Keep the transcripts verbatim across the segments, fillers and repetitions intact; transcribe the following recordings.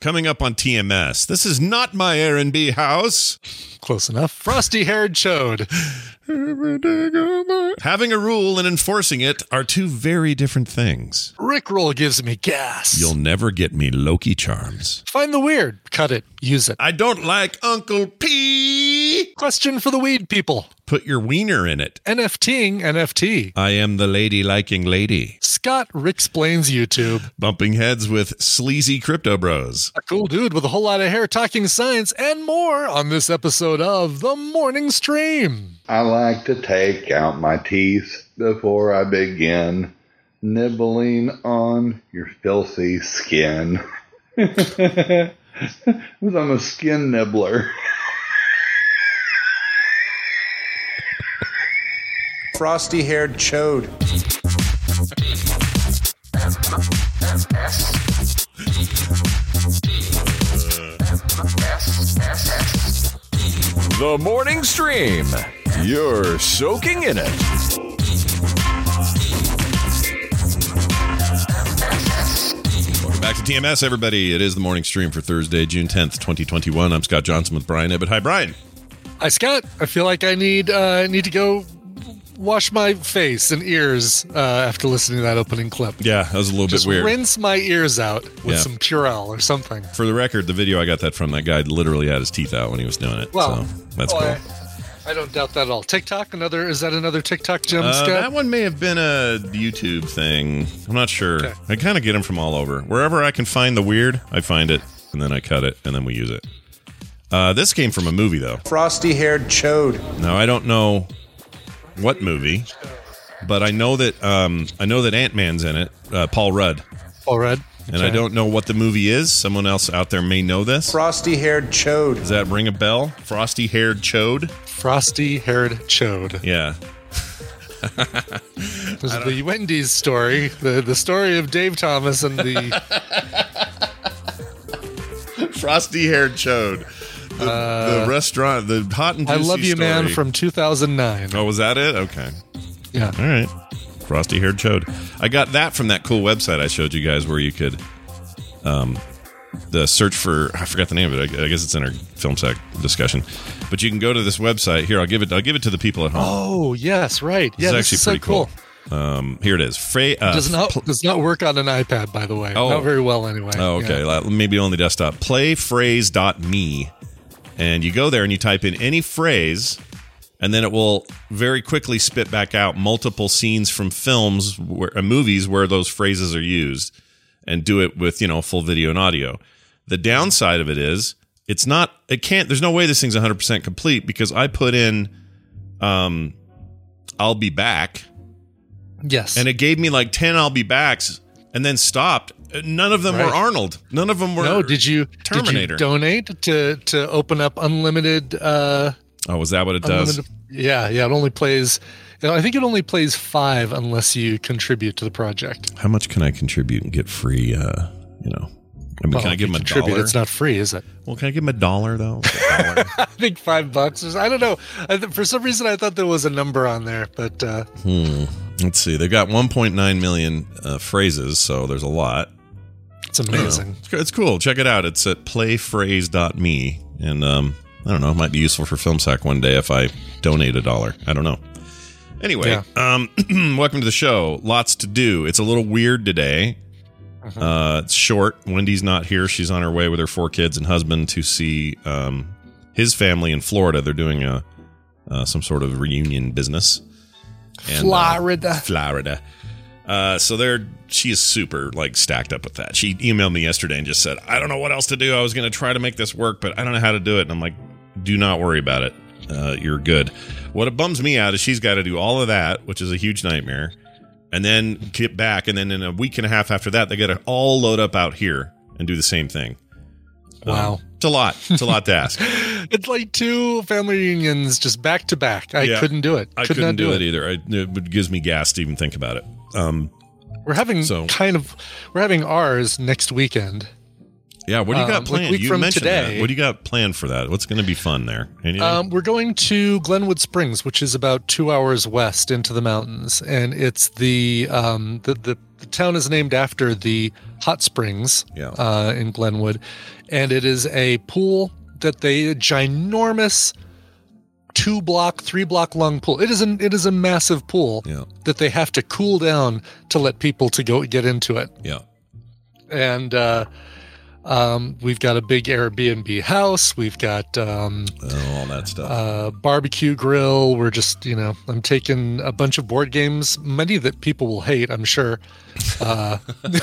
Coming up on T M S, this is not my Airbnb house. Close enough. Frosty-haired chode. Having a rule and enforcing it are two very different things. Rickroll gives me gas. You'll never get me Loki charms. Find the weird. Cut it. Use it. I don't like Uncle P. Question for the weed people. Put your wiener in it. NFTing N F T. I am the lady-liking lady. Scott Ricksplains YouTube. Bumping heads with sleazy crypto bros. A cool dude with a whole lot of hair talking science and more on this episode of The Morning Stream. I like to take out my teeth before I begin nibbling on your filthy skin. I'm a skin nibbler. Frosty-haired chode. The Morning Stream. You're soaking in it. Welcome back to T M S, everybody. It is the Morning Stream for Thursday, June tenth, twenty twenty-one. I'm Scott Johnson with Brian Ibbott. Hi, Brian. Hi, Scott. I feel like I need uh, need to go wash my face and ears uh, after listening to that opening clip. Yeah, that was a little Just bit weird. rinse my ears out with Yeah. some Purell or something. For the record, the video I got that from, that guy literally had his teeth out when he was doing it. Well, so that's oh, cool. I, I don't doubt that at all. TikTok, another is that another TikTok gem, Uh, Scott? that one may have been a YouTube thing. I'm not sure. Okay. I kind of get them from all over. Wherever I can find the weird, I find it, and then I cut it, and then we use it. Uh, this came from a movie, though. Frosty-haired chode. Now, I don't know what movie, but I know that um, I know that Ant-Man's in it, uh, Paul Rudd. Paul Rudd. And I don't know what the movie is. Someone else out there may know this. Frosty-haired chode. Does that ring a bell? Frosty-haired chode? Frosty-haired chode. Yeah. This is the Wendy's story, the the story of Dave Thomas and the Frosty-haired chode. The, Uh, the restaurant, the hot and I juicy Love You story. Man from two thousand nine. Oh, was that it? Okay. Yeah. All right. Frosty-haired chode. I got that from that cool website I showed you guys where you could um, the search for, I forgot the name of it. I, I guess it's in our film sec discussion. But you can go to this website. Here, I'll give it I'll give it to the people at home. Oh, yes, right. Yeah, this this is actually is pretty so cool. cool. Um, here it is. Fra- uh, Does not pl- does not work on an iPad, by the way. Oh. Not very well, anyway. Oh, okay. Yeah. Maybe only desktop. Playphrase dot me. And you go there and you type in any phrase, and then it will very quickly spit back out multiple scenes from films, where, uh, movies where those phrases are used, and do it with, you know, full video and audio. The downside of it is it's not, it can't, there's no way this thing's one hundred percent complete because I put in, um, I'll be back. Yes. And it gave me like ten I'll be backs and then stopped. None of them Right. were Arnold. None of them were no, did you Terminator. Did you donate to to open up unlimited? Uh, Oh, is that what it does? unlimited yeah, yeah. It only plays. You know, I think it only plays five unless you contribute to the project. How much can I contribute and get free? Uh, you know, I mean, Well, can I if give you him a contribute, dollar? It's not free, is it? Well, can I give him a dollar though? Like a dollar? I think five bucks. Is, I don't know. I th- for some reason, I thought there was a number on there, but uh, hmm. Let's see. They've got one point nine million uh, phrases, so there's a lot. it's amazing. It's, it's cool. Check it out. It's at playphrase dot me, and um, I don't know. It might be useful for FilmSack one day if I donate a dollar. I don't know. Anyway, Yeah. um, welcome to the show. Lots to do. It's a little weird today. Uh, it's short. Wendy's not here. She's on her way with her four kids and husband to see um, his family in Florida. They're doing a uh, some sort of reunion business. And, uh, Florida. Florida. Uh, so they're she is super like stacked up with that. She emailed me yesterday and just said, I don't know what else to do. I was going to try to make this work, but I don't know how to do it. And I'm like, do not worry about it. Uh, you're good. What it bums me out is she's got to do all of that, which is a huge nightmare, and then get back. And then in a week and a half after that, they got to all load up out here and do the same thing. Wow. Um, it's a lot. It's a lot to ask. It's like two family reunions just back to back. I Yeah. couldn't do it. I Could couldn't not do it, either. I, it gives me gas to even think about it. Um, We're having So- kind of we're having ours next weekend. yeah. What do you got Um, like planned? week You from mentioned today. that. What do you got planned for that? What's going to be fun there? Anything? Um, we're going to Glenwood Springs, which is about two hours west into the mountains, and it's the um, the the the town is named after the hot springs Yeah. uh, in Glenwood, and it is a pool that they a ginormous two block, three block long pool. It is an it is a massive pool Yeah. that they have to cool down to let people to go get into it. Yeah. And uh, um, we've got a big Airbnb house. We've got um, Oh, all that stuff. uh, barbecue grill. We're just, you know, I'm taking a bunch of board games, many that people will hate, I'm sure. Uh,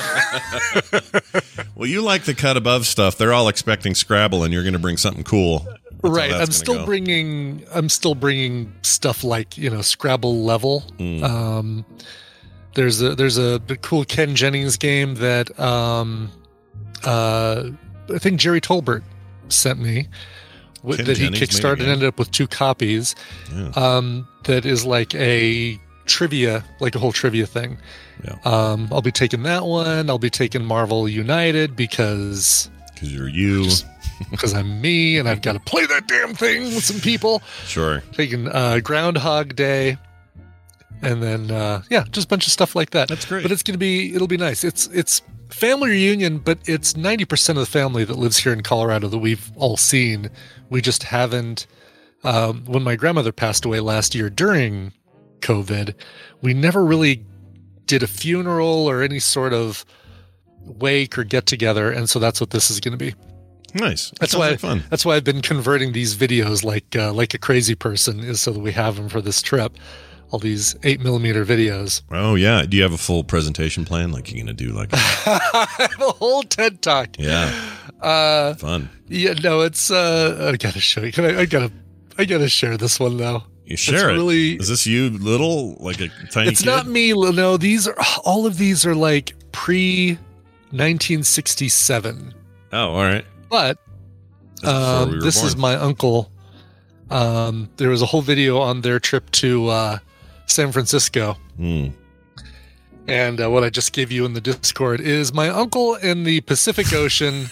Well, you like the cut above stuff. They're all expecting Scrabble, and you're going to bring something cool. That's how right. that's I'm gonna still go. bringing, I'm still bringing stuff like, you know, Scrabble level. Mm. Um, there's a, there's a cool Ken Jennings game that, um, uh, I think Jerry Tolbert sent me with, Ken that he Jennings made a kickstarted, game? ended up with two copies. Yeah. Um, that is like a trivia, like a whole trivia thing. Yeah. Um, I'll be taking that one. I'll be taking Marvel United because Because you're you. because I'm me and I've got to play that damn thing with some people. Sure. Taking uh, Groundhog Day, and then uh, yeah, just a bunch of stuff like that. That's great. But it's gonna be it'll be nice. It's it's family reunion, but it's ninety percent of the family that lives here in Colorado that we've all seen. We just haven't. Um, when my grandmother passed away last year during COVID, we never really did a funeral or any sort of wake or get together, and so that's what this is going to be. Nice. That That's sounds why. like fun. That's why I've been converting these videos like uh, like a crazy person, is so that we have them for this trip. All these eight millimeter videos. Oh, yeah. Do you have a full presentation plan? Like you're going to do like, I have a whole TED talk. yeah, Uh, fun. yeah, no, it's. Uh, I gotta show you. Can I? I gotta. I gotta share this one though. You share it. really- Is this you little, like a tiny It's kid? not me. No, these are all of these are like pre nineteen sixty-seven. Oh, all right. But That's before um, we were this is born. my uncle. Um, there was a whole video on their trip to uh, San Francisco. Hmm. And uh, what I just gave you in the Discord is my uncle in the Pacific Ocean,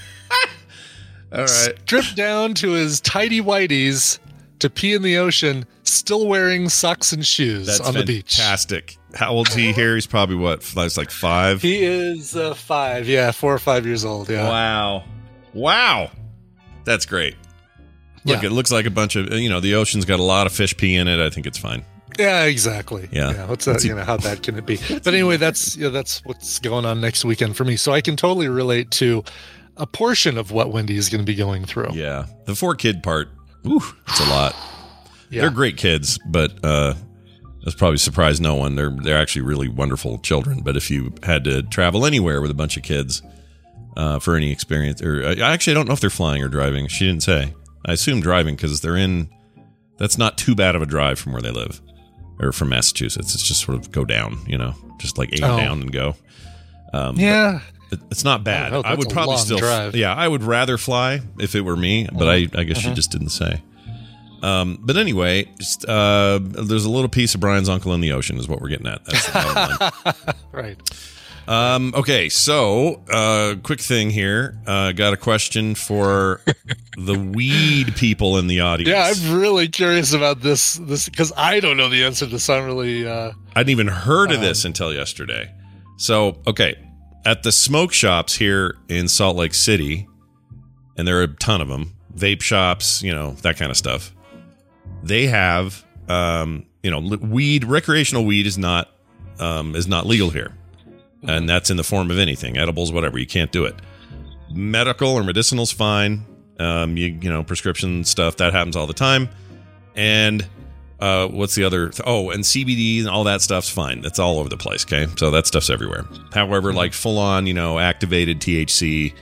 All right. stripped down to his tidy whities to pee in the ocean, still wearing socks and shoes That's on the beach. fantastic. How old's he here? He's probably what? That's like five. He is uh, five, yeah, four or five years old, yeah. Wow. Wow. That's great. Look, Yeah. it looks like a bunch of, you know, the ocean's got a lot of fish pee in it. I think it's fine. Yeah, exactly. Yeah. what's that? You know, how bad can it be? But anyway, that's yeah, that's what's going on next weekend for me. So I can totally relate to a portion of what Wendy is going to be going through. Yeah. The four kid part, ooh, it's a lot. Yeah. They're great kids, but uh that's probably surprised no one. They're they're actually really wonderful children. But if you had to travel anywhere with a bunch of kids uh, for any experience, or I actually I don't know if they're flying or driving. She didn't say. I assume driving because they're in. That's not too bad of a drive from where they live, or from Massachusetts. It's just sort of go down, you know, just like aim Oh. down and go. Um, Yeah. it- It's not bad. Oh, I that's would a probably long still. drive. Yeah, I would rather fly if it were me, but I, I guess she just didn't say. Um, but anyway, just, uh, there's a little piece of Brian's uncle in the ocean, is what we're getting at. That's the bottom line. Right. Um, okay, so uh, quick thing here. Uh, got a question for the weed people in the audience. Yeah, I'm really curious about this this because I don't know the answer to this. I'm really uh I hadn't even heard of this until yesterday. So, okay, at the smoke shops here in Salt Lake City, and there are a ton of them, vape shops, you know, that kind of stuff. They have, um, you know, li- weed, recreational weed is not, um, is not legal here. And that's in the form of anything, edibles, whatever. You can't do it. Medical or medicinal's fine. Um, you, you know, prescription stuff, that happens all the time. And uh, what's the other? Th- oh, and C B D and all that stuff's fine. That's all over the place. Okay, so that stuff's everywhere. However, like full on, you know, activated T H C,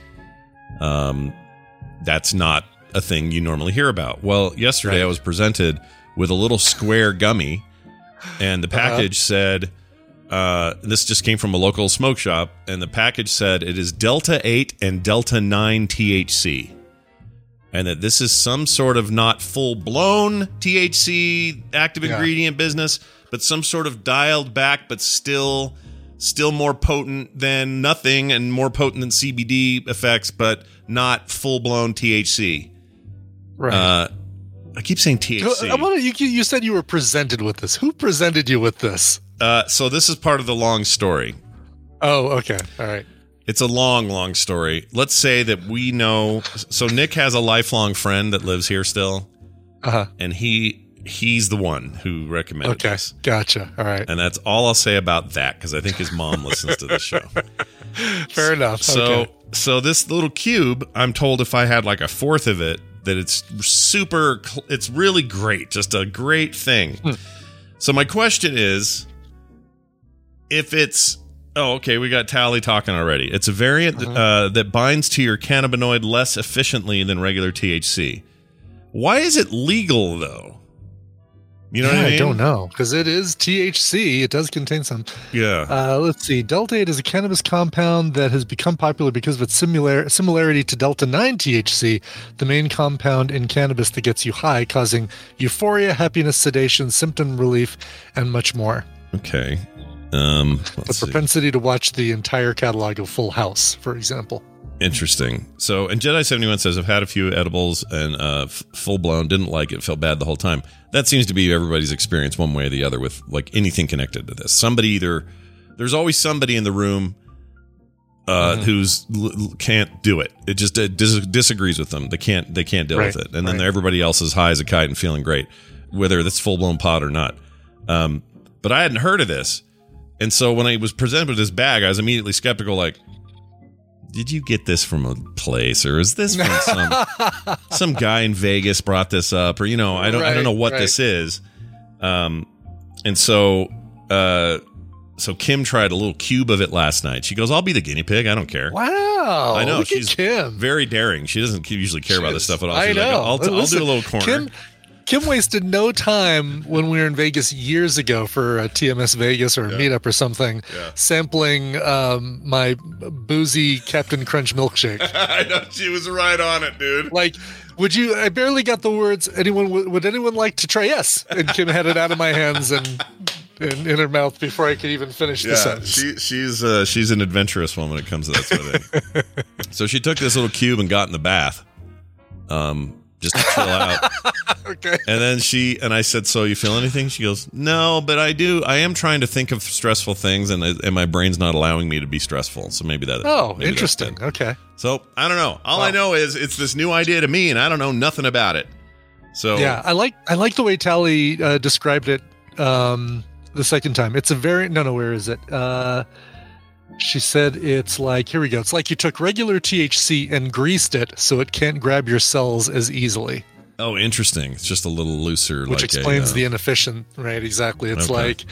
um, that's not a thing you normally hear about. Well, yesterday Right. I was presented with a little square gummy, and the package said, uh, this just came from a local smoke shop, and the package said it is Delta eight and Delta nine T H C. And that this is some sort of not full-blown T H C active Yeah. ingredient business, but some sort of dialed back, but still still more potent than nothing and more potent than C B D effects, but not full-blown T H C. right. Uh, I keep saying T H C. I want to. You, you said you were presented with this. Who presented you with this? Uh, so this is part of the long story. Oh, okay. All right. It's a long, long story. Let's say that we know. So Nick has a lifelong friend that lives here still, Uh-huh. and he he's the one who recommended Okay. this. Gotcha. All right. And that's all I'll say about that because I think his mom listens to this show. Fair enough. So, Okay. so this little cube, I'm told if I had like a fourth of it, that it's super, cl- it's really great, just a great thing. Hmm. So my question is, if it's, oh, okay, we got Tally talking already. It's a variant Uh-huh. uh, that binds to your cannabinoid less efficiently than regular T H C. Why is it legal though? You know yeah, what I mean? I don't know because it is T H C. It does contain some. Yeah. Uh, let's see. Delta eight is a cannabis compound that has become popular because of its similar similarity to Delta nine T H C, the main compound in cannabis that gets you high, causing euphoria, happiness, sedation, symptom relief, and much more. Okay. Um, The let's see. propensity to watch the entire catalog of Full House, for example. Interesting. So, and Jedi seventy-one says, I've had a few edibles and uh, f- full blown, didn't like it, felt bad the whole time. That seems to be everybody's experience one way or the other with like anything connected to this. Somebody either, there's always somebody in the room uh, Mhm. who's l- l- can't do it. It just uh, dis- disagrees with them. They can't, they can't deal Right, with it. And then right. everybody else is high as a kite and feeling great, whether that's full blown pot or not. Um, but I hadn't heard of this. And so when I was presented with this bag, I was immediately skeptical, like, did you get this from a place, or is this from some some guy in Vegas brought this up, or you know, I don't I don't know what Right, this is. Um, and so uh, so Kim tried a little cube of it last night. She goes, "I'll be the guinea pig. I don't care." Wow. I know, Look she's at Kim. Very daring. She doesn't usually care about this stuff at all. I She's know. like, I'll, I'll, I'll Listen, do a little corner. Kim, Kim wasted no time when we were in Vegas years ago for a T M S Vegas or a meetup or something, Yeah. sampling um, my boozy Captain Crunch milkshake. I know, she was right on it, dude. Like, would you? I barely got the words. Anyone? Would anyone like to try? Yes. And Kim had it out of my hands and in, in her mouth before I could even finish the Yeah, sentence. she she's uh, she's an adventurous one when it comes to that sort of thing. So she took this little cube and got in the bath, um, just to chill out. Okay. And then she and I said, "So you feel anything?" She goes, "No, but I do. I am trying to think of stressful things, and and my brain's not allowing me to be stressful. So maybe that. Oh, maybe that's interesting. it." Okay. So I don't know. All I Wow. know is it's this new idea to me, and I don't know nothing about it. So Yeah, I like I like the way Tally uh, described it um, the second time. It's a very no no. Where is it? Uh, she said it's like here we go. It's like you took regular T H C and greased it so it can't grab your cells as easily, Oh, interesting. It's just a little looser. which like explains a, uh, the inefficient. Right? Exactly. It's Okay. like.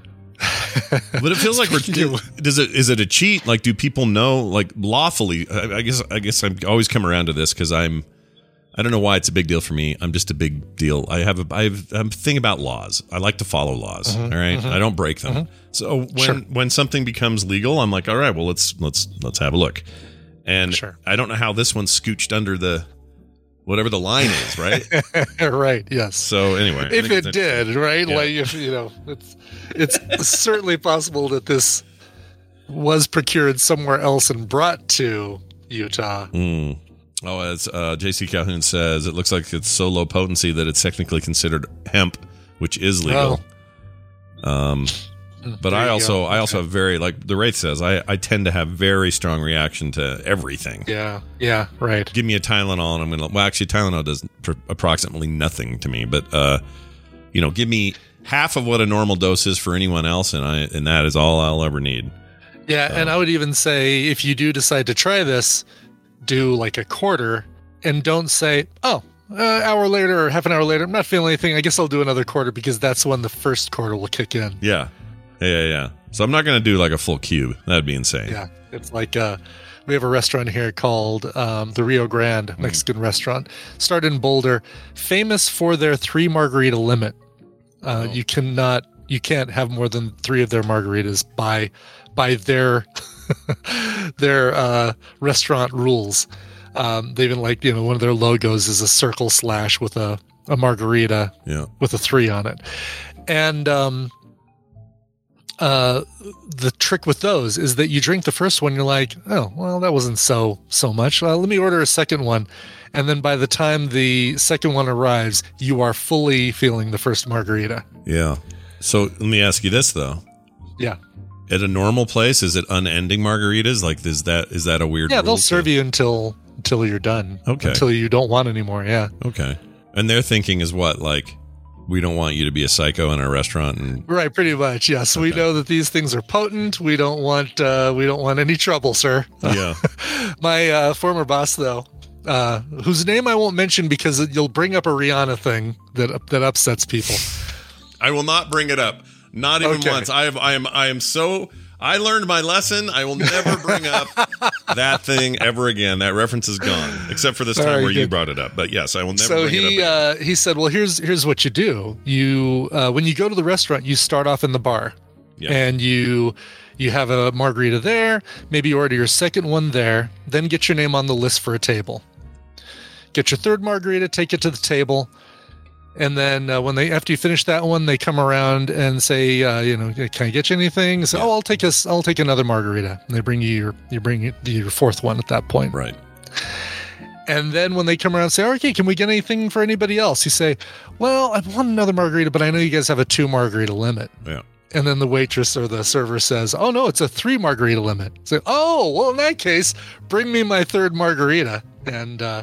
But it feels like we're You- does it is it a cheat? Like, do people know like lawfully? I, I guess I guess I'm always come around to this because I'm I don't know why it's a big deal for me. I'm just a big deal. I have a I have I'm a thing about laws. I like to follow laws. Mm-hmm, all right, I don't break them. So when Sure. when something becomes legal, I'm like, all right, well let's let's let's have a look. And Sure. I don't know how this one's scooched under the whatever the line is, right? right. Yes. So anyway, I if think it it's did, right? Yeah. Like if you know, it's it's certainly possible that this was procured somewhere else and brought to Utah. Mm. Oh, as uh, J C Calhoun says, it looks like it's so low potency that it's technically considered hemp, which is legal. Um, but There I you also, go. I also have very, like the Wraith says, I, I tend to have very strong reaction to everything. Yeah. Yeah. Right. Give me a Tylenol, and I'm gonna. Well, actually, Tylenol does pr- approximately nothing to me, but uh, you know, give me half of what a normal dose is for anyone else, and I, and that is all I'll ever need. Yeah, and I would even say if you do decide to try this, do like a quarter and don't say, oh, an hour later or half an hour later, I'm not feeling anything. I guess I'll do another quarter because that's when the first quarter will kick in. Yeah, yeah, yeah. yeah. So I'm not gonna do like a full cube. That'd be insane. Yeah, it's like uh, we have a restaurant here called um, the Rio Grande Mexican restaurant. Started in Boulder, famous for their three margarita limit. Uh, Oh. You cannot, you can't have more than three of their margaritas by by their their uh, restaurant rules. Um, they even like you know one of their logos is a circle slash with a a margarita Yeah. with a three on it, and um, uh, the trick with those is that you drink the first one, you're like, oh, well, that wasn't so so much. Well, let me order a second one, and then by the time the second one arrives, you are fully feeling the first margarita. Yeah. So let me ask you this though. Yeah. At a normal place, is it unending margaritas? Like, is that is that a weird? Yeah, rule they'll to- serve you until until you're done. Okay. Until you don't want anymore. Yeah. Okay, and their thinking is what? Like, we don't want you to be a psycho in our restaurant, and Right. Pretty much. Yes. We Okay. know that these things are potent. We don't want uh, we don't want any trouble, sir. yeah, My uh, former boss, though, uh, whose name I won't mention because you'll bring up a Rihanna thing that that upsets people. I will not bring it up. Not even Okay. once. I have. I am. I am so. I learned my lesson. I will never bring up that thing ever again. That reference is gone, except for this time All right, where you good. brought it up. But yes, I will never. So bring he it up again. uh, he said, "Well, here's here's what you do. You uh, when you go to the restaurant, you start off in the bar, Yeah. and you you have a margarita there. Maybe you order your second one there. Then get your name on the list for a table. Get your third margarita, take it to the table." And then uh, when they after you finish that one, they come around and say, uh, you know, can I get you anything? So, oh, I'll take a, I'll take another margarita. And they bring you your, you bring you your fourth one at that point. Right. And then when they come around and say, okay, can we get anything for anybody else? You say, well, I want another margarita, but I know you guys have a two margarita limit. Yeah. And then the waitress or the server says, oh, no, it's a three margarita limit. Say, oh, well, in that case, bring me my third margarita. And uh,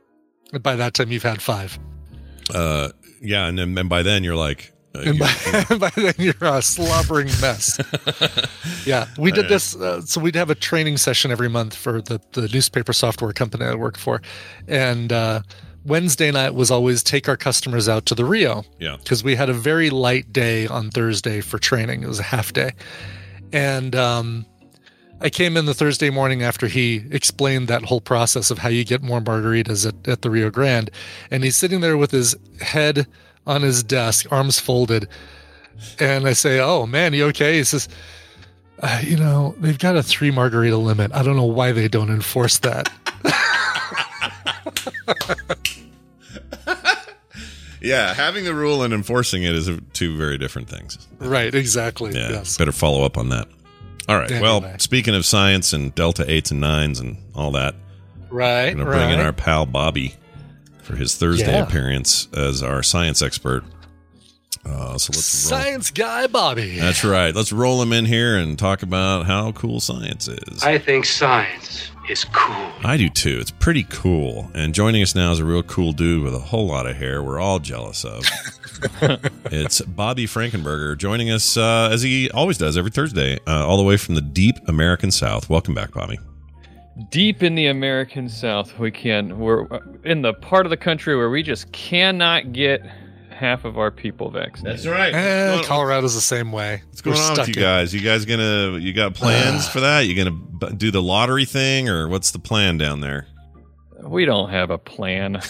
by that time, you've had five. Uh. Yeah, and then and by then you're like. Uh, And you're- by, by then, you're a slobbering mess. Yeah, we did this. Uh, so we'd have a training session every month for the, the newspaper software company I worked for. And uh, Wednesday night was always take our customers out to the Rio. Yeah. Because we had a very light day on Thursday for training. It was a half day. And um, I came in the Thursday morning after he explained that whole process of how you get more margaritas at, at the Rio Grande. And he's sitting there with his head on his desk, arms folded. And I say, oh, man, you okay? He says, uh, you know, they've got a three margarita limit. I don't know why they don't enforce that. Yeah, having the rule and enforcing it is two very different things. Right, exactly. Yeah, Yes. better follow up on that. All right. Anyway. Well, speaking of science and delta eights and nines and all that, Right, we're going to bring right. in our pal Bobby for his Thursday Yeah. appearance as our science expert. Uh, so let's roll. Science guy Bobby. That's right. Let's roll him in here and talk about how cool science is. I think science is cool. I do too. It's pretty cool. And joining us now is a real cool dude with a whole lot of hair we're all jealous of. It's Bobby Frankenberger joining us uh, as he always does every Thursday, uh, all the way from the deep American South. Welcome back, Bobby. Deep in the American South, we can. We're in the part of the country where we just cannot get half of our people vaccinated. right. Eh, Colorado's the same way. What's going We're on with stuck you in- guys? You guys gonna you got plans for that? You gonna b- do the lottery thing, or what's the plan down there? We don't have a plan.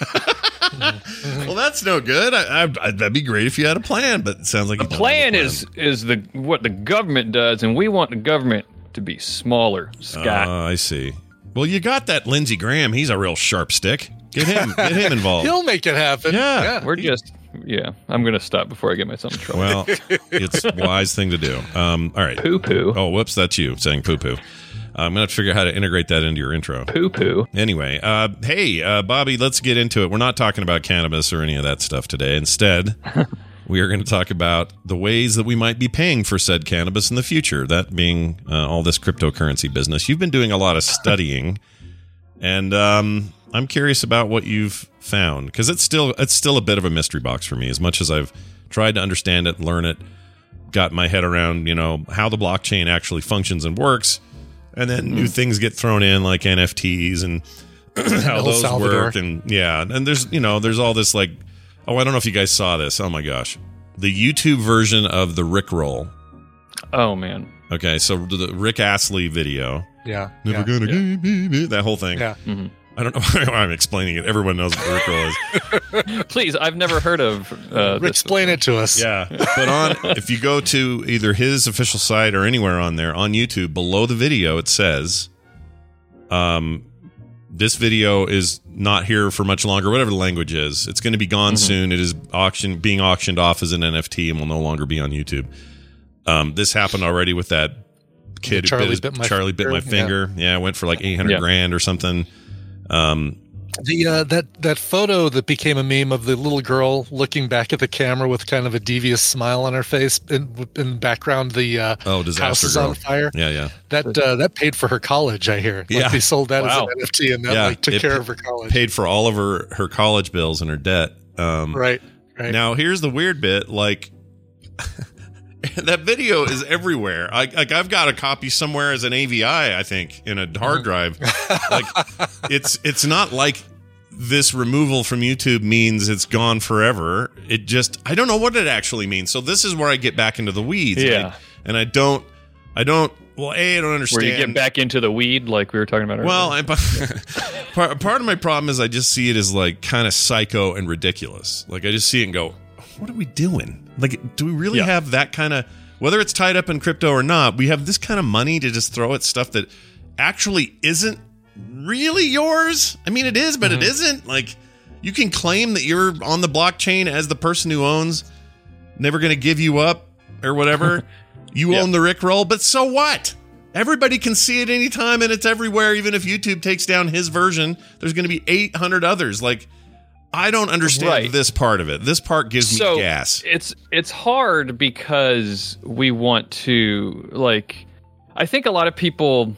Well, that's no good. I, I, I, that'd be great if you had a plan, but it sounds like The you don't have a plan is is the what the government does, and we want the government to be smaller. Scott, Uh, I see. Well, you got that Lindsey Graham. He's a real sharp stick. Get him. Get him involved. He'll make it happen. Yeah. we're just yeah. I'm gonna stop before I get myself in trouble. Well, it's a wise thing to do. Um, all right. poo poo, Oh, whoops, that's you saying poo poo. I'm gonna have to figure out how to integrate that into your intro. poo poo. Anyway, uh, hey, uh, Bobby, let's get into it. We're not talking about cannabis or any of that stuff today. Instead, we are going to talk about the ways that we might be paying for said cannabis in the future. That being uh, all this cryptocurrency business. You've been doing a lot of studying, and um, I'm curious about what you've found because it's still it's still a bit of a mystery box for me. As much as I've tried to understand it, learn it, got my head around, you know, how the blockchain actually functions and works. And then new things get thrown in like N F Ts and how El those Salvador. work. And yeah, and there's, you know, there's all this like, oh, I don't know if you guys saw this. Oh my gosh. The YouTube version of the Rickroll. Oh man, Okay, so the Rick Astley video. Yeah. Never yeah. gonna give me that whole thing. Yeah. I don't know why I'm explaining it. Everyone knows what the Rickroll is. please! I've never heard of uh, this. Explain it to us. Yeah, but on if you go to either his official site or anywhere on there on YouTube, below the video it says, um, this video is not here for much longer. Whatever the language is, it's going to be gone soon. It is auction being auctioned off as an N F T and will no longer be on YouTube. Um, this happened already with that kid Charlie who bit, bit his, my Charlie bit my finger. finger. Yeah, it went for like eight hundred Yeah. grand or something. Um, The uh, that that photo that became a meme of the little girl looking back at the camera with kind of a devious smile on her face, in, in the background the uh, Oh, Disaster house is Girl. on fire. Yeah, yeah. That uh, that paid for her college, I hear. Like Yeah. they sold that Wow. as an N F T, and that Yeah, like took it care pa- of her college. Paid for all of her, her college bills and her debt. Um, Right, right. Now, here's the weird bit. Like, that video is everywhere. I, like, I've got a copy somewhere as an A V I, I think, in a hard drive. Like, it's it's not like this removal from YouTube means it's gone forever. It just, I don't know what it actually means. So this is where I get back into the weeds. Yeah. And I, and I don't, I don't, well, A, I don't understand. Where you get back into the weed, like we were talking about earlier. Well, I, part, part of my problem is I just see it as like kind of psycho and ridiculous. Like I just see it and go, what are we doing? Like, do we really Yeah. have that kind of, whether it's tied up in crypto or not, we have this kind of money to just throw at stuff that actually isn't really yours? I mean, it is, but Mm-hmm. it isn't. Like, you can claim that you're on the blockchain as the person who owns, never going to give you up or whatever. You Yeah. own the Rickroll, but so what? Everybody can see it anytime and it's everywhere. Even if YouTube takes down his version, there's going to be eight hundred others. Like, I don't understand Right. this part of it. This part gives so me gas. It's it's hard because we want to, like, I think a lot of people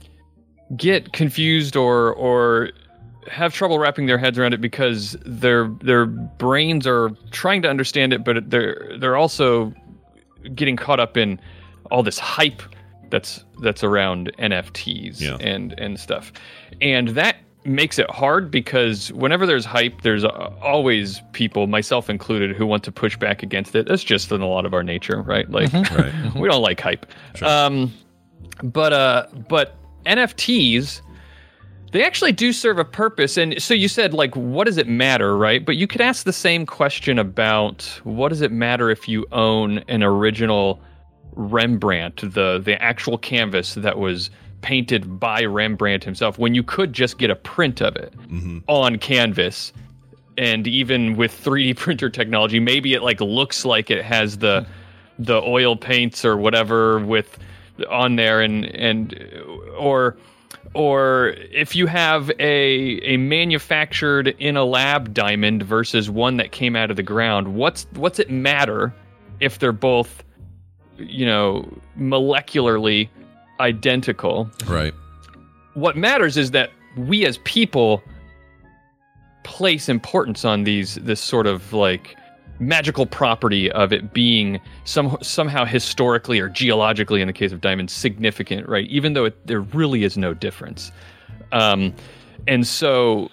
get confused or or have trouble wrapping their heads around it because their their brains are trying to understand it, but they're they're also getting caught up in all this hype that's that's around N F Ts Yeah. and and stuff, and that makes it hard because whenever there's hype, there's uh, always people, myself included, who want to push back against it. That's just in a lot of our nature, right? Like, Right. we don't like hype. Um, but uh, but N F Ts, they actually do serve a purpose. And so you said, like, what does it matter, right? But you could ask the same question about what does it matter if you own an original Rembrandt, the the actual canvas that was painted by Rembrandt himself, when you could just get a print of it on canvas. And even with three D printer technology, maybe it like looks like it has the the oil paints or whatever with on there, and and or or if you have a a manufactured in a lab diamond versus one that came out of the ground, what's what's it matter if they're both, you know, molecularly identical? Right. What matters is that we as people place importance on these this sort of like magical property of it being some somehow historically or geologically, in the case of diamonds, significant, right? Even though it, there really is no difference. Um, and so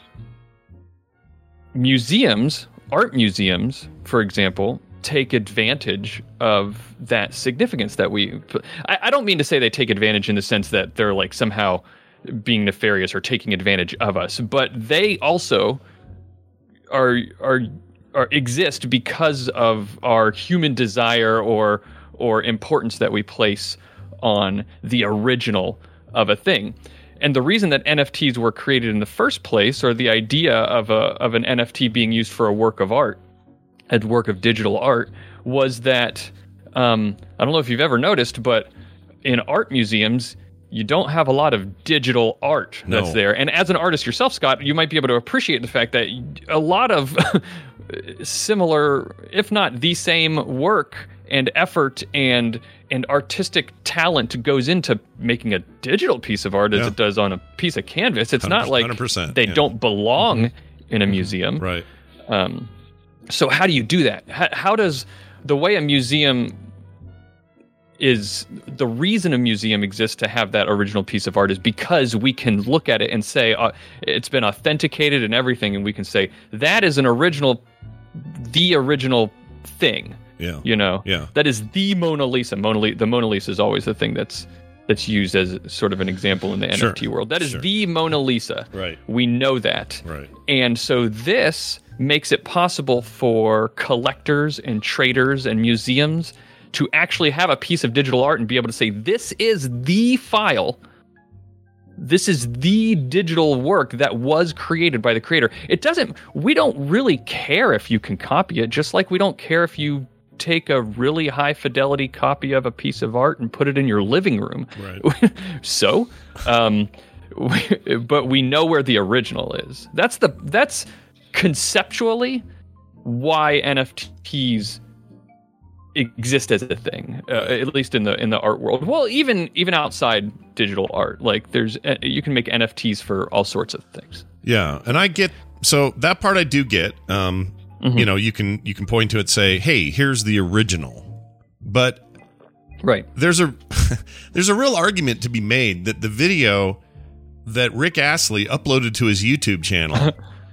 museums, art museums, for example, take advantage of that significance that we... I, I don't mean to say they take advantage in the sense that they're like somehow being nefarious or taking advantage of us, but they also are are are exist because of our human desire or or importance that we place on the original of a thing. And the reason that N F Ts were created in the first place, or the idea of a of an N F T being used for a work of art, a work of digital art, was that um, I don't know if you've ever noticed, but in art museums, you don't have a lot of digital art that's No. there. And as an artist yourself, Scott, you might be able to appreciate the fact that a lot of similar, if not the same work and effort and and artistic talent goes into making a digital piece of art as Yeah. it does on a piece of canvas. It's not like one hundred percent, they yeah. don't belong in a museum. Right. Um, so how do you do that? How, how does the way a museum is, the reason a museum exists to have that original piece of art is because we can look at it and say uh, it's been authenticated and everything, and we can say that is an original, the original thing. Yeah. You know, Yeah. that is the Mona Lisa. Mona Lisa. The Mona Lisa is always the thing that's that's used as sort of an example in the Sure. N F T world. That is Sure. the Mona Lisa. Right. We know that. Right. And so this makes it possible for collectors and traders and museums to actually have a piece of digital art and be able to say, this is the file. This is the digital work that was created by the creator. It doesn't, we don't really care if you can copy it, just like we don't care if you take a really high fidelity copy of a piece of art and put it in your living room. Right. So, um, but we know where the original is. That's the that's conceptually why N F Ts exist as a thing, uh, at least in the in the art world. Well, even even outside digital art, like there's uh, you can make N F Ts for all sorts of things. Yeah, and I get so that part I do get. Um, mm-hmm. You know, you can you can point to it, say, "Hey, here's the original," but right there's a there's a real argument to be made that the video that Rick Astley uploaded to his YouTube channel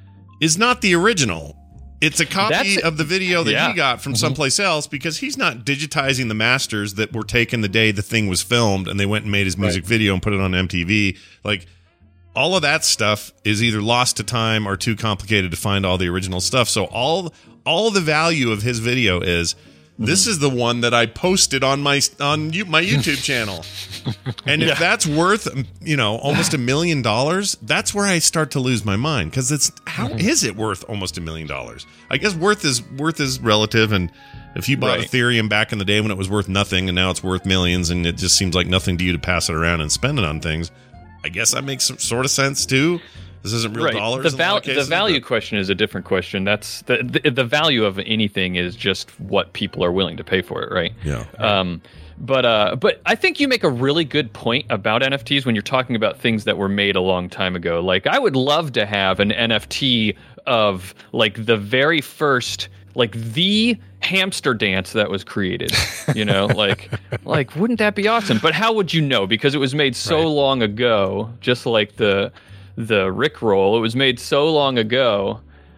is not the original. It's a copy That's, of the video that yeah. he got from mm-hmm. someplace else, because he's not digitizing the masters that were taken the day the thing was filmed and they went and made his music right. video and put it on M T V. Like, all of that stuff is either lost to time or too complicated to find all the original stuff. So all all the value of his video is, mm-hmm. this is the one that I posted on my on my YouTube channel. And if yeah. that's worth, you know, almost a million dollars, that's where I start to lose my mind, because it's how mm-hmm. is it worth almost a million dollars? I guess worth is worth is relative, and if you bought right. Ethereum back in the day when it was worth nothing and now it's worth millions, and it just seems like nothing to you to pass it around and spend it on things, I guess that makes some sort of sense too. This isn't real right. dollars. The, val- cases, the value but- question is a different question. That's the, the the value of anything is just what people are willing to pay for it, right? Yeah. Um, but uh, but I think you make a really good point about N F Ts when you're talking about things that were made a long time ago. Like, I would love to have an N F T of like the very first, like the hamster dance that was created, you know, like, like wouldn't that be awesome? But how would you know? Because it was made so right. long ago, just like the. The Rickroll, it was made so long ago,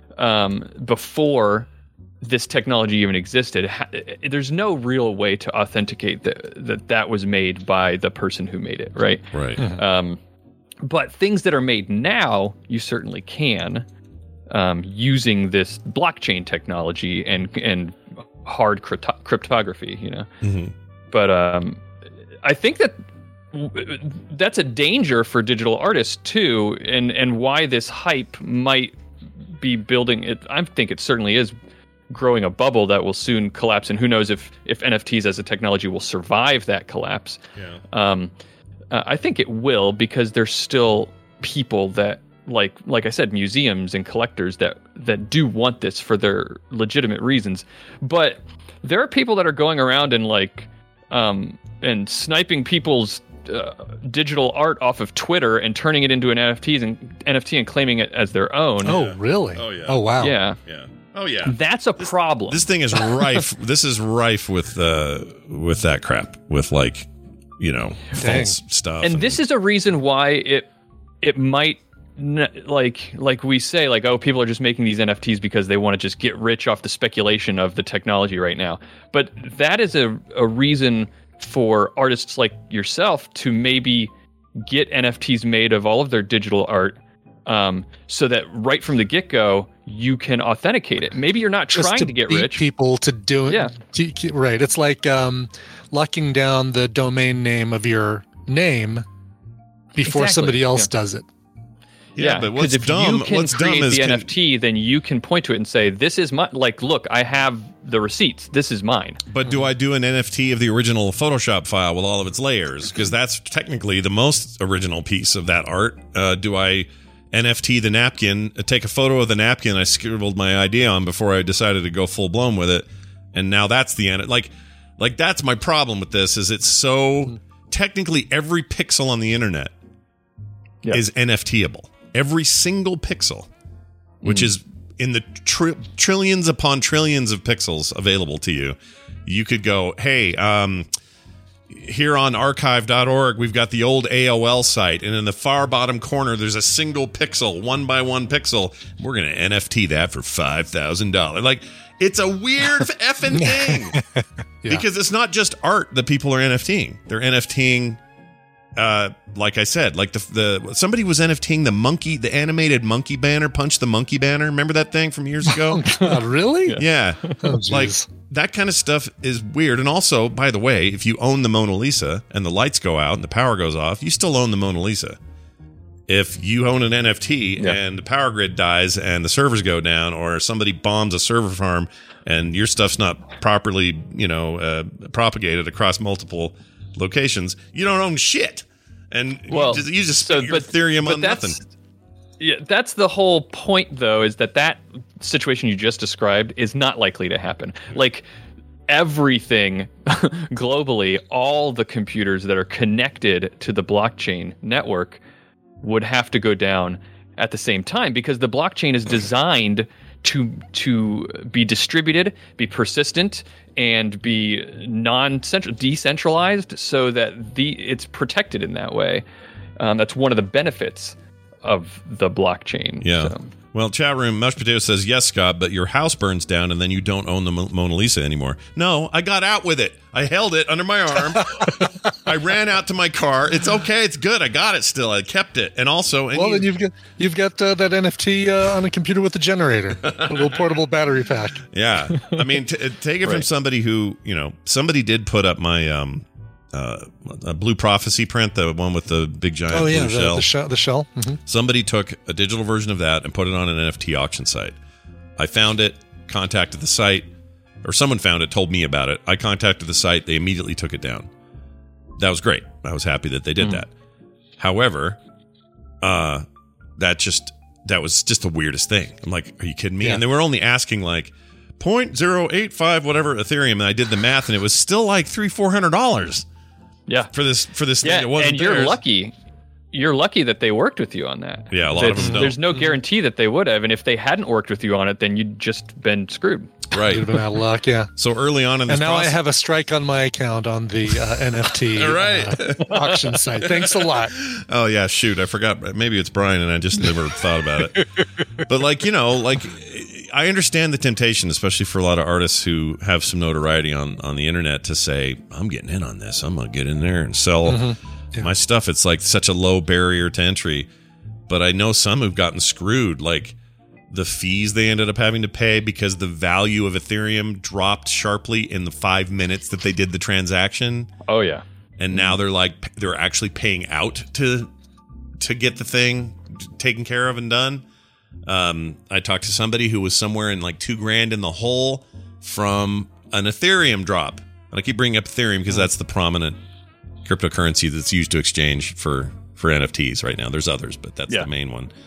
um, before this technology even existed. There's no real way to authenticate that that, that was made by the person who made it, right? Right. Um, but things that are made now, you certainly can, um, using this blockchain technology and and hard crypto- cryptography, you know. Mm-hmm. But um, I think that. That's a danger for digital artists too, and and why this hype might be building it. I think it certainly is growing a bubble that will soon collapse, and who knows if if N F Ts as a technology will survive that collapse. Yeah. Um, uh, I think it will, because there's still people that like like I said, museums and collectors that that do want this for their legitimate reasons, but there are people that are going around and like um and sniping people's Uh, digital art off of Twitter and turning it into an N F T and N F T and claiming it as their own. Oh, really? Oh, yeah. Oh, wow. Yeah. Yeah. Oh, yeah. That's a this, problem. This thing is rife. This is rife with uh, with that crap, with like, you know, Dang. false stuff. And, and this is a reason why it it might n- like like we say like, oh, people are just making these N F Ts because they want to just get rich off the speculation of the technology right now. But that is a a reason for artists like yourself to maybe get N F Ts made of all of their digital art, um, so that right from the get-go you can authenticate it. Maybe you're not Just trying to, to get beat rich. People to do it. Yeah. To, right. It's like um, locking down the domain name of your name before Exactly. somebody else Yeah. does it. Yeah, Yeah, but what's if dumb? you can What's dumb create is the can, N F T, then you can point to it and say, "This is my like. Look, I have the receipts. This is mine." But do I do an N F T of the original Photoshop file with all of its layers? Because that's technically the most original piece of that art. Uh, do I N F T the napkin? Take a photo of the napkin I scribbled my idea on before I decided to go full blown with it, and now that's the end. Like, like that's my problem with this. Is it's so technically every pixel on the internet Yep. is NFTable. Every single pixel, which mm. is in the tri- trillions upon trillions of pixels available to you. You could go, hey, um, here on archive dot org, we've got the old A O L site, and in the far bottom corner, there's a single pixel, one by one pixel. We're going to N F T that for five thousand dollars. Like, it's a weird effing thing. Yeah. Because it's not just art that people are NFTing. They're NFTing... Uh, like I said, like the the somebody was NFTing the monkey, the animated monkey banner, Punch the Monkey banner. Remember that thing from years ago? Oh, God, really? Yeah, Oh, like geez. that kind of stuff is weird. And also, by the way, if you own the Mona Lisa and the lights go out and the power goes off, you still own the Mona Lisa. If you own an N F T Yeah. and the power grid dies and the servers go down, or somebody bombs a server farm and your stuff's not properly, you know, uh, propagated across multiple locations, you don't own shit. and Well, you just, you just so, spent your but- Ethereum but on that's- nothing. Yeah, that's the whole point, though, is that that situation you just described is not likely to happen. Like, everything globally, all the computers that are connected to the blockchain network would have to go down at the same time, because the blockchain is designed to to be distributed, be persistent, and be non-central, decentralized, so that the it's protected in that way. Um, that's one of the benefits of the blockchain. Yeah. So. Well, chat room, Mashed Potato says, yes, Scott, but your house burns down and then you don't own the Mo- Mona Lisa anymore. No, I got out with it. I held it under my arm. I ran out to my car. It's okay. It's good. I got it still. I kept it. And also... And Well, you, then you've got you've got uh, that N F T uh, on a computer with a generator, a little portable battery pack. yeah. I mean, t- take it from Right. somebody who, you know, somebody did put up my um, uh, a Blue Prophecy print, the one with the big giant Oh yeah, blue the, shell. the shell. The shell. Mhm. Somebody took a digital version of that and put it on an N F T auction site. I found it, contacted the site, or someone found it, told me about it. I contacted the site. They immediately took it down. That was great. I was happy that they did Mm. that. However, uh, that just that was just the weirdest thing. I'm like, are you kidding me? Yeah. And they were only asking like zero point zero eight five whatever Ethereum, and I did the math, and it was still like three, four hundred dollars Yeah. for this for this Yeah, thing. It wasn't and you're theirs. lucky. You're lucky that they worked with you on that. Yeah, a lot of That's- them don't. There's no guarantee that they would have, and if they hadn't worked with you on it, then you'd just been screwed. Right. You'd have been out of luck. Yeah. So early on in this And now process, I have a strike on my account on the uh, N F T All right. uh, auction site. Thanks a lot. oh yeah, shoot, I forgot. Maybe it's Brian, and I just never thought about it. But like you know, like I understand the temptation, especially for a lot of artists who have some notoriety on on the internet, to say, "I'm getting in on this. I'm gonna get in there and sell Mm-hmm. my stuff." It's like such a low barrier to entry. But I know some who've gotten screwed, like the fees they ended up having to pay because the value of Ethereum dropped sharply in the five minutes that they did the transaction. Oh yeah. And now they're like they're actually paying out to to get the thing taken care of and done. Um, I talked to somebody who was somewhere in like two grand in the hole from an Ethereum drop. And I keep bringing up Ethereum because that's the prominent cryptocurrency that's used to exchange for for N F Ts right now. There's others, but that's Yeah. the main one.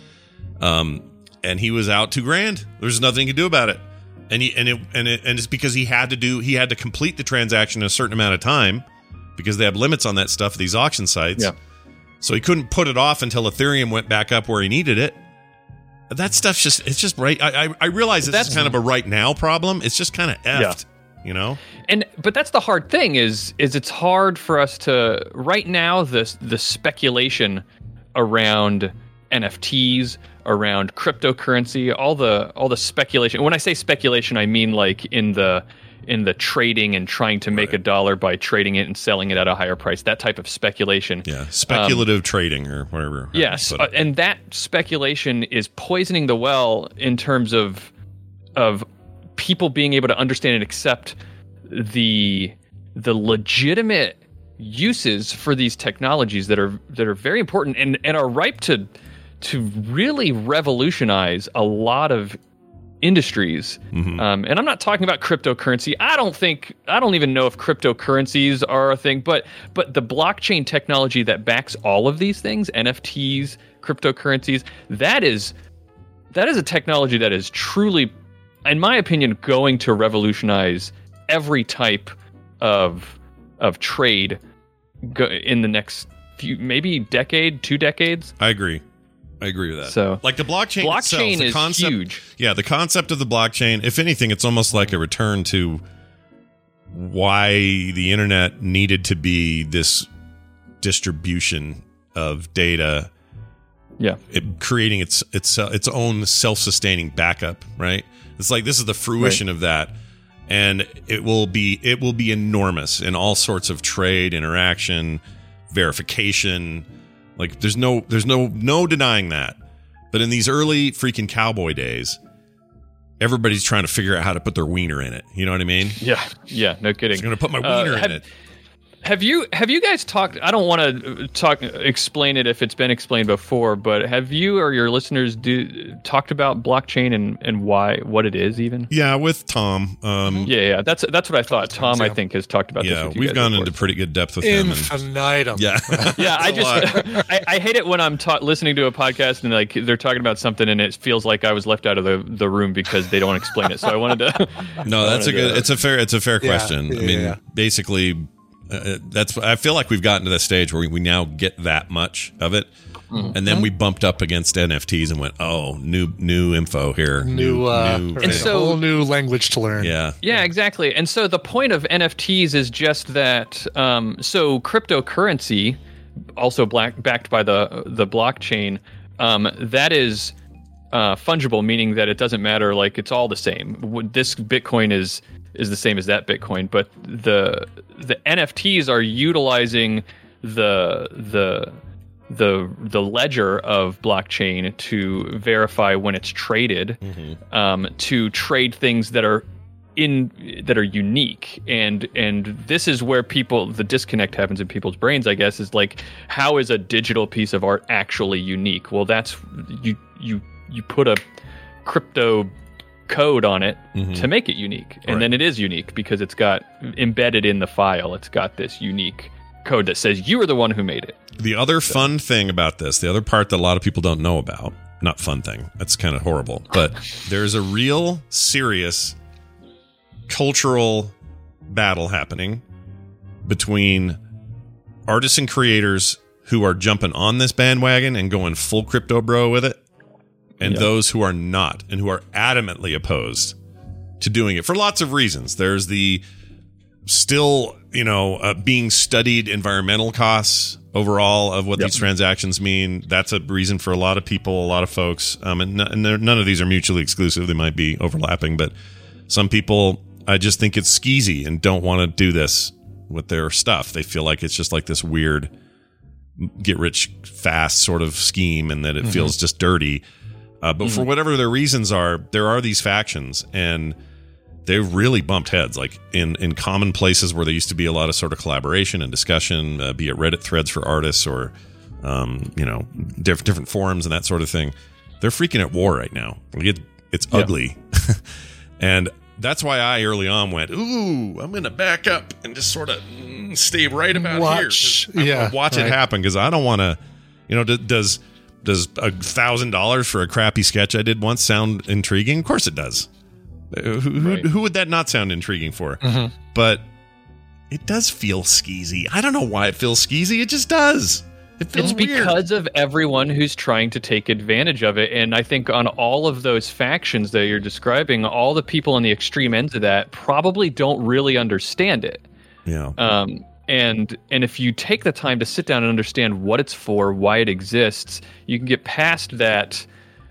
Um, and he was out two grand. There's nothing he could do about it. And he and it and it and it's because he had to do he had to complete the transaction in a certain amount of time because they have limits on that stuff at these auction sites. Yeah. So he couldn't put it off until Ethereum went back up where he needed it. That stuff's just it's just right. I I, I realize it's That's- kind of a right now problem. It's just kind of effed, you know. And but that's the hard thing is is it's hard for us to right now the the speculation around N F Ts, around cryptocurrency, all the all the speculation. When I say speculation, I mean like in the in the trading and trying to make Right. a dollar by trading it and selling it at a higher price. That type of speculation. Yeah, speculative trading or whatever. Yes, But- uh, and that speculation is poisoning the well in terms of of people being able to understand and accept the the legitimate uses for these technologies that are that are very important and, and are ripe to to really revolutionize a lot of industries. Mhm. Um, and I'm not talking about cryptocurrency. I don't think I don't even know if cryptocurrencies are a thing, but but the blockchain technology that backs all of these things, N F Ts, cryptocurrencies, that is that is a technology that is truly, in my opinion, going to revolutionize every type of of trade go, in the next few, maybe decade, two decades. I agree. I agree with that. So, like the blockchain, blockchain itself, the is concept, huge. Yeah, the concept of the blockchain. If anything, it's almost like a return to why the internet needed to be this distribution of data. Yeah. It, creating its its its own self-sustaining backup. Right. It's like this is the fruition Right. of that, and it will be it will be enormous in all sorts of trade, interaction, verification. Like there's no there's no no denying that. But in these early freaking cowboy days, everybody's trying to figure out how to put their wiener in it. You know what I mean? Yeah. Yeah. No kidding. I'm going to put my Uh, wiener have- in it. Have you have you guys talked? I don't want to talk explain it if it's been explained before, but have you or your listeners do talked about blockchain and, and why what it is even? Yeah, with Tom. Um, yeah, yeah, that's that's what I thought. Tom, I think, has talked about. Yeah, this with you we've guys gone before. into pretty good depth with him. Infinitum. And, yeah, yeah. I just I, I hate it when I'm ta- listening to a podcast and like they're talking about something and it feels like I was left out of the, the room because they don't explain it. So I wanted to. No, that's a good. It's a fair. It's a fair Yeah, question. yeah, I mean, yeah. basically. Uh, that's. I feel like we've gotten to the stage where we, we now get that much of it, Mm-hmm. and then we bumped up against N F Ts and went, "Oh, new new info here, New, uh, new right, And a so- whole new language to learn. yeah, Yeah, exactly. And so the point of N F Ts is just that. Um, so cryptocurrency, also black, backed by the the blockchain, um, that is uh, fungible, meaning that it doesn't matter. Like it's all the same. Would- This Bitcoin is is the same as that Bitcoin, but the the N F Ts are utilizing the the the the ledger of blockchain to verify when it's traded, um, to trade things that are in that are unique, and and this is where people the disconnect happens in people's brains, I guess, is like, how is a digital piece of art actually unique? Well, that's you you you put a crypto code on it Mhm. to make it unique, and Right. then it is unique because it's got embedded in the file. It's got this unique code that says you are the one who made it. The other fun thing about this, the other part that a lot of people don't know about, not fun thing, that's kind of horrible, but there's a real serious cultural battle happening between artists and creators who are jumping on this bandwagon and going full crypto bro with it, and Yeah. those who are not and who are adamantly opposed to doing it for lots of reasons. There's the still, you know, uh, being studied environmental costs overall of what Yep. these transactions mean. That's a reason for a lot of people, a lot of folks. Um, and, n- and they're- none of these are mutually exclusive. They might be overlapping, but some people, I just think it's skeezy and don't want to do this with their stuff. They feel like it's just like this weird get rich fast sort of scheme and that it feels just dirty. Uh, but for whatever their reasons are, there are these factions, and they've really bumped heads, like in, in common places where there used to be a lot of sort of collaboration and discussion, uh, be it Reddit threads for artists or, um, you know, diff- different forums and that sort of thing. They're freaking at war right now. Like it, it's Yeah. ugly. And that's why I early on went, ooh, I'm going to back up and just sort of mm, stay right about Watch, here. 'cause I'm yeah, gonna watch right. it happen because I don't want to, you know, d- does does a thousand dollars for a crappy sketch I did once sound intriguing? Of course it does. Uh, Who, who, Right. who would that not sound intriguing for? Mhm. But it does feel skeezy. I don't know why it feels skeezy. It just does. It feels It's weird. because of everyone who's trying to take advantage of it. And I think on all of those factions that you're describing, all the people on the extreme ends of that probably don't really understand it. Yeah. Um, and and if you take the time to sit down and understand what it's for, why it exists, you can get past that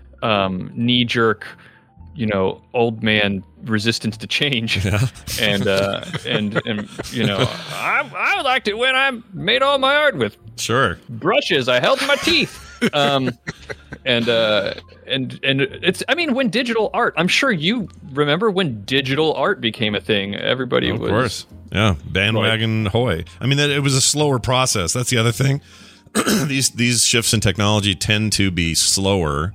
um, knee-jerk, you know, old man resistance to change. Yeah. and uh, and and you know, I I liked it when I made all my art with Sure. brushes I held in my teeth. Um, and uh, and and it's I mean, when digital art, I'm sure you remember when digital art became a thing. Everybody Of was course. Yeah. Bandwagon hoy. I mean, that it was a slower process. That's the other thing. these these shifts in technology tend to be slower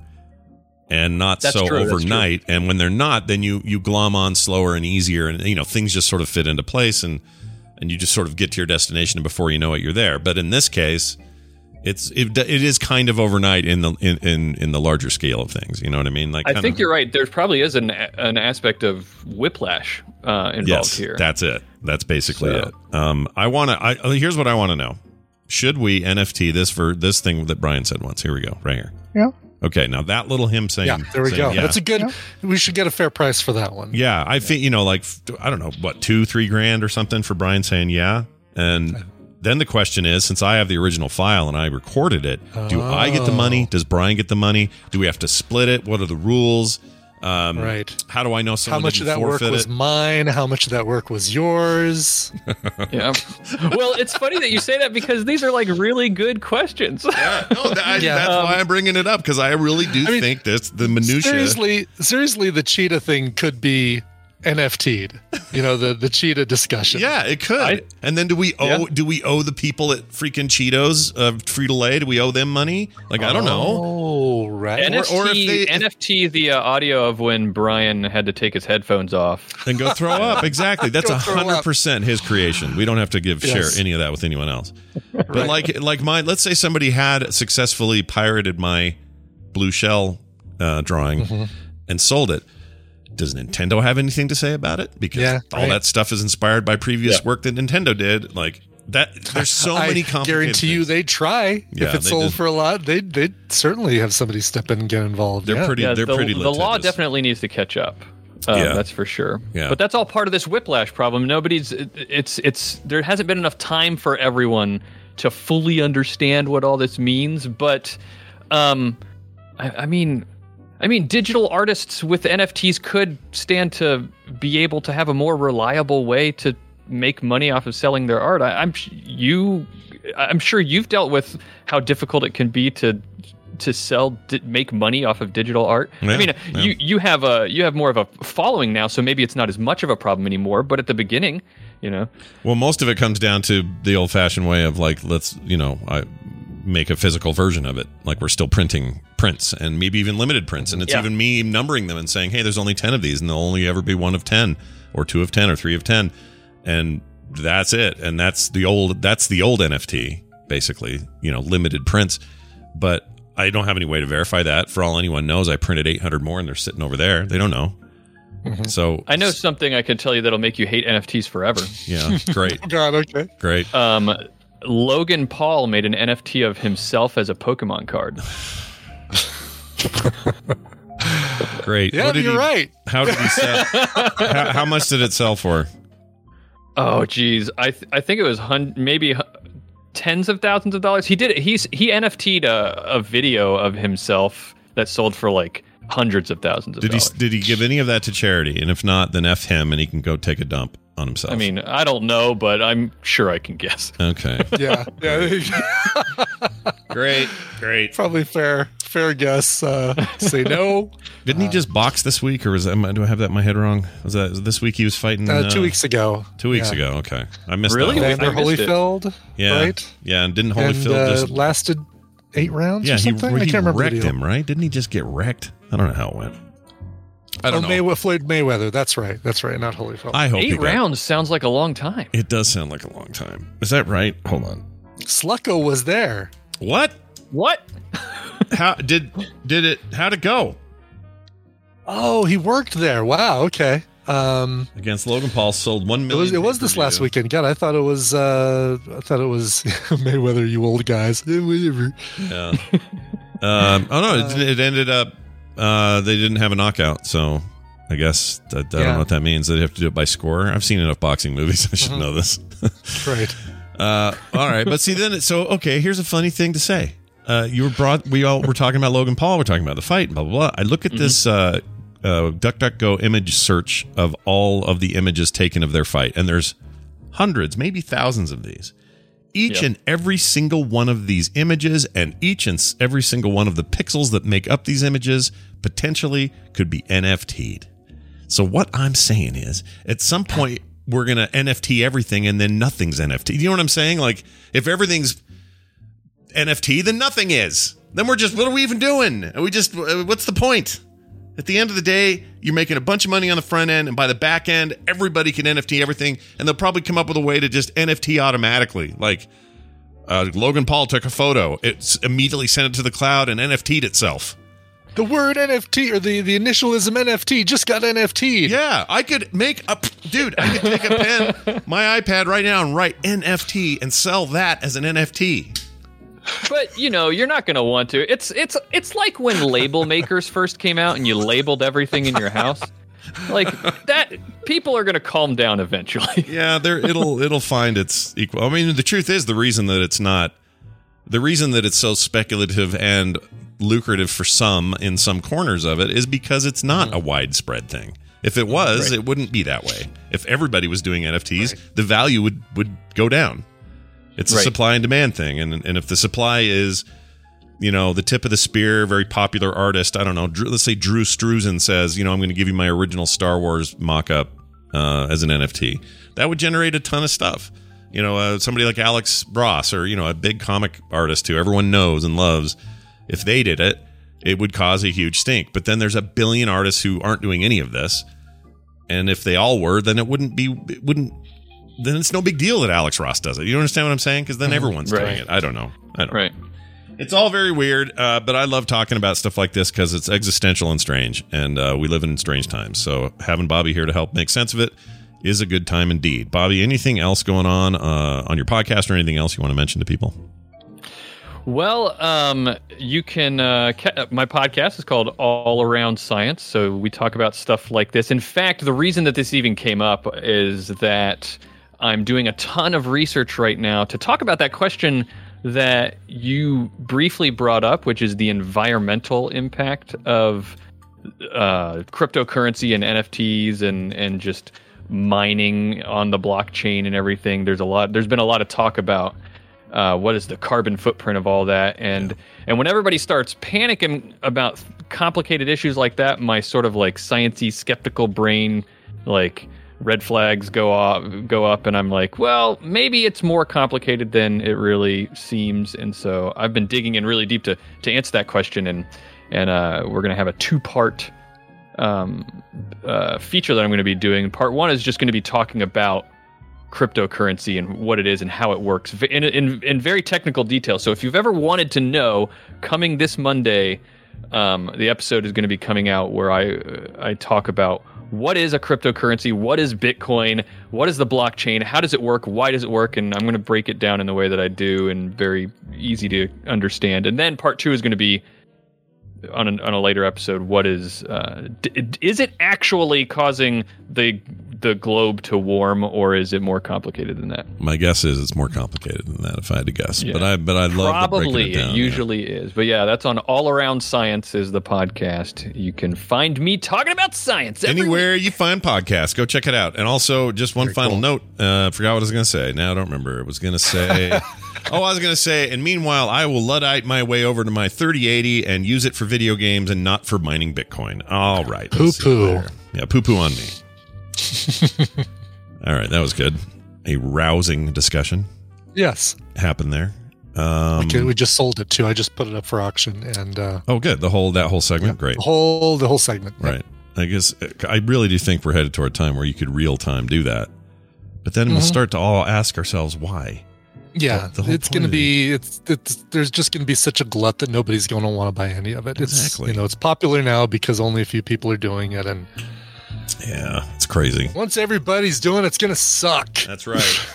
and not That's so true, that's overnight. And when they're not, then you you glom on slower and easier, and you know things just sort of fit into place, and and you just sort of get to your destination, and before you know it, you're there. But in this case, it's it, it is kind of overnight in the in, in in the larger scale of things. You know what I mean? Like I kind think of, you're right. There probably is an an aspect of whiplash uh, involved yes, here. that's it. That's basically So- it. Um, I want to. I here's what I want to know: should we N F T this for this thing that Brian said once? Here we go, right here. Yeah. Okay, now that little him saying, Yeah, there we saying, go. Yeah. That's a good. We should get a fair price for that one. Yeah, I think, you know, like, I don't know, what, two, three grand or something for Brian saying yeah. And then the question is, since I have the original file and I recorded it, do I get the money? Does Brian get the money? Do we have to split it? What are the rules? Um, Right. How do I know someone How much of didn't that work forfeit was it? mine? How much of that work was yours? Yeah. Well, it's funny that you say that because these are like really good questions. Yeah, no, that, Yeah. that's Um, why I'm bringing it up, because I really do I mean, think this, the minutia. Seriously, seriously, the cheetah thing could be N F T'd. You know, the the cheetah discussion. Yeah, it could. I- and then do we owe Yeah. do we owe the people at freaking Cheetos, uh, Frito-Lay, do we owe them money? Like, I don't know. Oh, right. N F T, or if they- N F T the uh, audio of when Brian had to take his headphones off. Then go throw up. Exactly. That's Go a throw hundred up. percent his creation. We don't have to give Yes. share any of that with anyone else. But like like mine, let's say somebody had successfully pirated my blue shell uh, drawing Mm-hmm. and sold it. Does Nintendo have anything to say about it? Because Yeah, all right. that stuff is inspired by previous Yeah. work that Nintendo did. Like that, there's so I many complicated guarantee you things. they'd try. Yeah, if it they sold did. for a lot, they'd, they'd certainly have somebody step in and get involved. They're yeah. pretty. Yeah, they're the, pretty. the law litigious. definitely needs to catch up. Uh, Yeah. That's for sure. Yeah. But that's all part of this whiplash problem. Nobody's. it- It's. It's. There hasn't been enough time for everyone to fully understand what all this means. But, um, I, I mean, I mean, digital artists with N F Ts could stand to be able to have a more reliable way to make money off of selling their art. I, I'm sh- you. I'm sure you've dealt with how difficult it can be to to sell di- make money off of digital art. Yeah, I mean, yeah. you you have a you have more of a following now, so maybe it's not as much of a problem anymore. But at the beginning, you know, Well, most of it comes down to the old-fashioned way of like, let's, you know, I make a physical version of it. Like we're still printing prints and maybe even limited prints, and it's Yeah. even me numbering them and saying, hey, there's only ten of these, and there'll only ever be one of ten, or two of ten, or three of ten, and that's it. And that's the old that's the old N F T, basically, you know, limited prints. But I don't have any way to verify that. For all anyone knows, I printed eight hundred more, and they're sitting over there. They don't know. So I know something I can tell you that'll make you hate N F Ts forever. yeah, great, God, okay. great. Um, Logan Paul made an N F T of himself as a Pokemon card. Great. Yeah, What did you're he- right. How did he sell? how, how much did it sell for? Oh, geez, I th- I think it was hun- maybe hu- tens of thousands of dollars. He did it. He's he N F T'd a, a video of himself that sold for like hundreds of thousands of Did he dollars. did he give any of that to charity? And if not, then F him, and he can go take a dump on himself. I mean, I don't know, but I'm sure I can guess. okay, Yeah, yeah. great, great. Probably fair, fair guess. Uh, say no. Didn't he just box this week, or was that, do I have that in my head wrong? Was that was this week he was fighting? Uh, two weeks ago. Two weeks Yeah. ago. Okay, I missed Really? that. Vander I missed it. Holyfield, Yeah, right? yeah, and didn't And Holyfield uh, just? lasted eight rounds Yeah, or he, something? I he can't remember the wrecked deal. him, right? Didn't he just get wrecked? I don't know how it went. I don't oh, know. May- Floyd Mayweather. That's right. That's right. Not Holyfield. I hope he Eight got- rounds sounds like a long time. It does sound like a long time. Is that right? Hold on. Slucko was there. What? What? How did did it? How'd it go Oh, he worked there. Wow. Okay. Um, against Logan Paul? Sold one it million. was it was this last pay-per-view. weekend. God, I thought it was uh, I thought it was Mayweather. You old guys. Eh, whatever. Yeah. um, oh no! It, it ended up uh, they didn't have a knockout, so I guess that, I don't Yeah. know what that means. They have to do it by score. I've seen enough boxing movies. I should know this. Right. uh, all right, but see then. It, so okay, here's a funny thing to say. Uh, you were brought. We all were talking about Logan Paul. We're talking about the fight. Blah blah blah. I look at this uh, uh, DuckDuckGo image search of all of the images taken of their fight, and there's hundreds, maybe thousands of these. Each Yeah. and every single one of these images, and each and s- every single one of the pixels that make up these images, potentially could be N F T'd. So what I'm saying is, at some point, we're gonna N F T everything, and then nothing's N F T. You know what I'm saying? Like, if everything's N F T, then nothing is. Then we're just, what are we even doing? Are we just, what's the point? At the end of the day, you're making a bunch of money on the front end, and by the back end, everybody can N F T everything, and they'll probably come up with a way to just N F T automatically. Like, uh, Logan Paul took a photo, it immediately sent it to the cloud and N F T'd itself. The word N F T or the, the initialism N F T just got N F T'd. Yeah, I could make a, dude, I could take a pen, my iPad right now, and write N F T and sell that as an N F T. But you know, you're not going to want to. It's it's it's like when label makers first came out and you labeled everything in your house. Like that, people are going to calm down eventually. Yeah, there it'll it'll find its equal. I mean, the truth is, the reason that it's not, the reason that it's so speculative and lucrative for some in some corners of it is because it's not a widespread thing. If it was, Right. it wouldn't be that way. If everybody was doing N F Ts, the value would would go down. It's a Right. supply and demand thing, and and if the supply is, you know, the tip of the spear, very popular artist. I don't know. Drew, let's say Drew Struzan says, you know, I'm going to give you my original Star Wars mock-up uh, as an N F T. That would generate a ton of stuff. You know, uh, somebody like Alex Ross, or, you know, a big comic artist who everyone knows and loves. If they did it, it would cause a huge stink. But then there's a billion artists who aren't doing any of this. And if they all were, then it wouldn't be, it wouldn't, then it's no big deal that Alex Ross does it. You understand what I'm saying? Because then everyone's right. doing it. I don't know. I don't Right. know. It's all very weird, uh, but I love talking about stuff like this because it's existential and strange, and uh, we live in strange times. So having Bobby here to help make sense of it is a good time indeed. Bobby, anything else going on uh, on your podcast or anything else you want to mention to people? Well, um, you can. Uh, ca- my podcast is called All Around Science, so we talk about stuff like this. In fact, the reason that this even came up is that I'm doing a ton of research right now to talk about that question that you briefly brought up, which is the environmental impact of uh, cryptocurrency and N F Ts and and just mining on the blockchain and everything. There's a lot. There's been a lot of talk about uh, what is the carbon footprint of all that, and yeah. and when everybody starts panicking about complicated issues like that, my sort of like sciencey skeptical brain like red flags go off, go up, and I'm like, well, maybe it's more complicated than it really seems. And so I've been digging in really deep to to answer that question, and and uh, we're gonna have a two part um, uh, feature that I'm going to be doing. Part one is just going to be talking about cryptocurrency and what it is and how it works in, in in very technical detail. So if you've ever wanted to know, coming this Monday, um, the episode is going to be coming out where I uh, I talk about what is a cryptocurrency, what is Bitcoin, what is the blockchain, how does it work, why does it work, and I'm going to break it down in the way that I do and very easy to understand. And then part two is going to be on a, on a later episode. What is uh, d- is it actually causing the the globe to warm, or is it more complicated than that? My guess is it's more complicated than that, if I had to guess. Yeah. But I but I love probably it, down, it usually yeah. is. But yeah, that's on All Around Science is the podcast. You can find me talking about science every anywhere week. You find podcasts. Go check it out. And also, just one Very final cool. note. I uh, forgot what I was going to say. Now I don't remember. I was going to say. Oh, I was going to say, and meanwhile, I will Luddite my way over to my thirty eighty and use it for video games and not for mining Bitcoin. All right. Poo poo. Yeah, poo poo on me. All right, that was good. A rousing discussion. Yes. Happened there. Um, okay, we just sold it too. I just put it up for auction, and uh, oh, good. The whole that whole segment, yeah, great. The whole the whole segment, right? Yeah. I guess I really do think we're headed toward a time where you could real time do that, but then mm-hmm. we'll start to all ask ourselves why. Yeah, the, the it's going to be it's, it's there's just going to be such a glut that nobody's going to want to buy any of it. It's exactly. you know it's popular now because only a few people are doing it, and yeah, it's crazy. Once everybody's doing it, it's going to suck. That's right.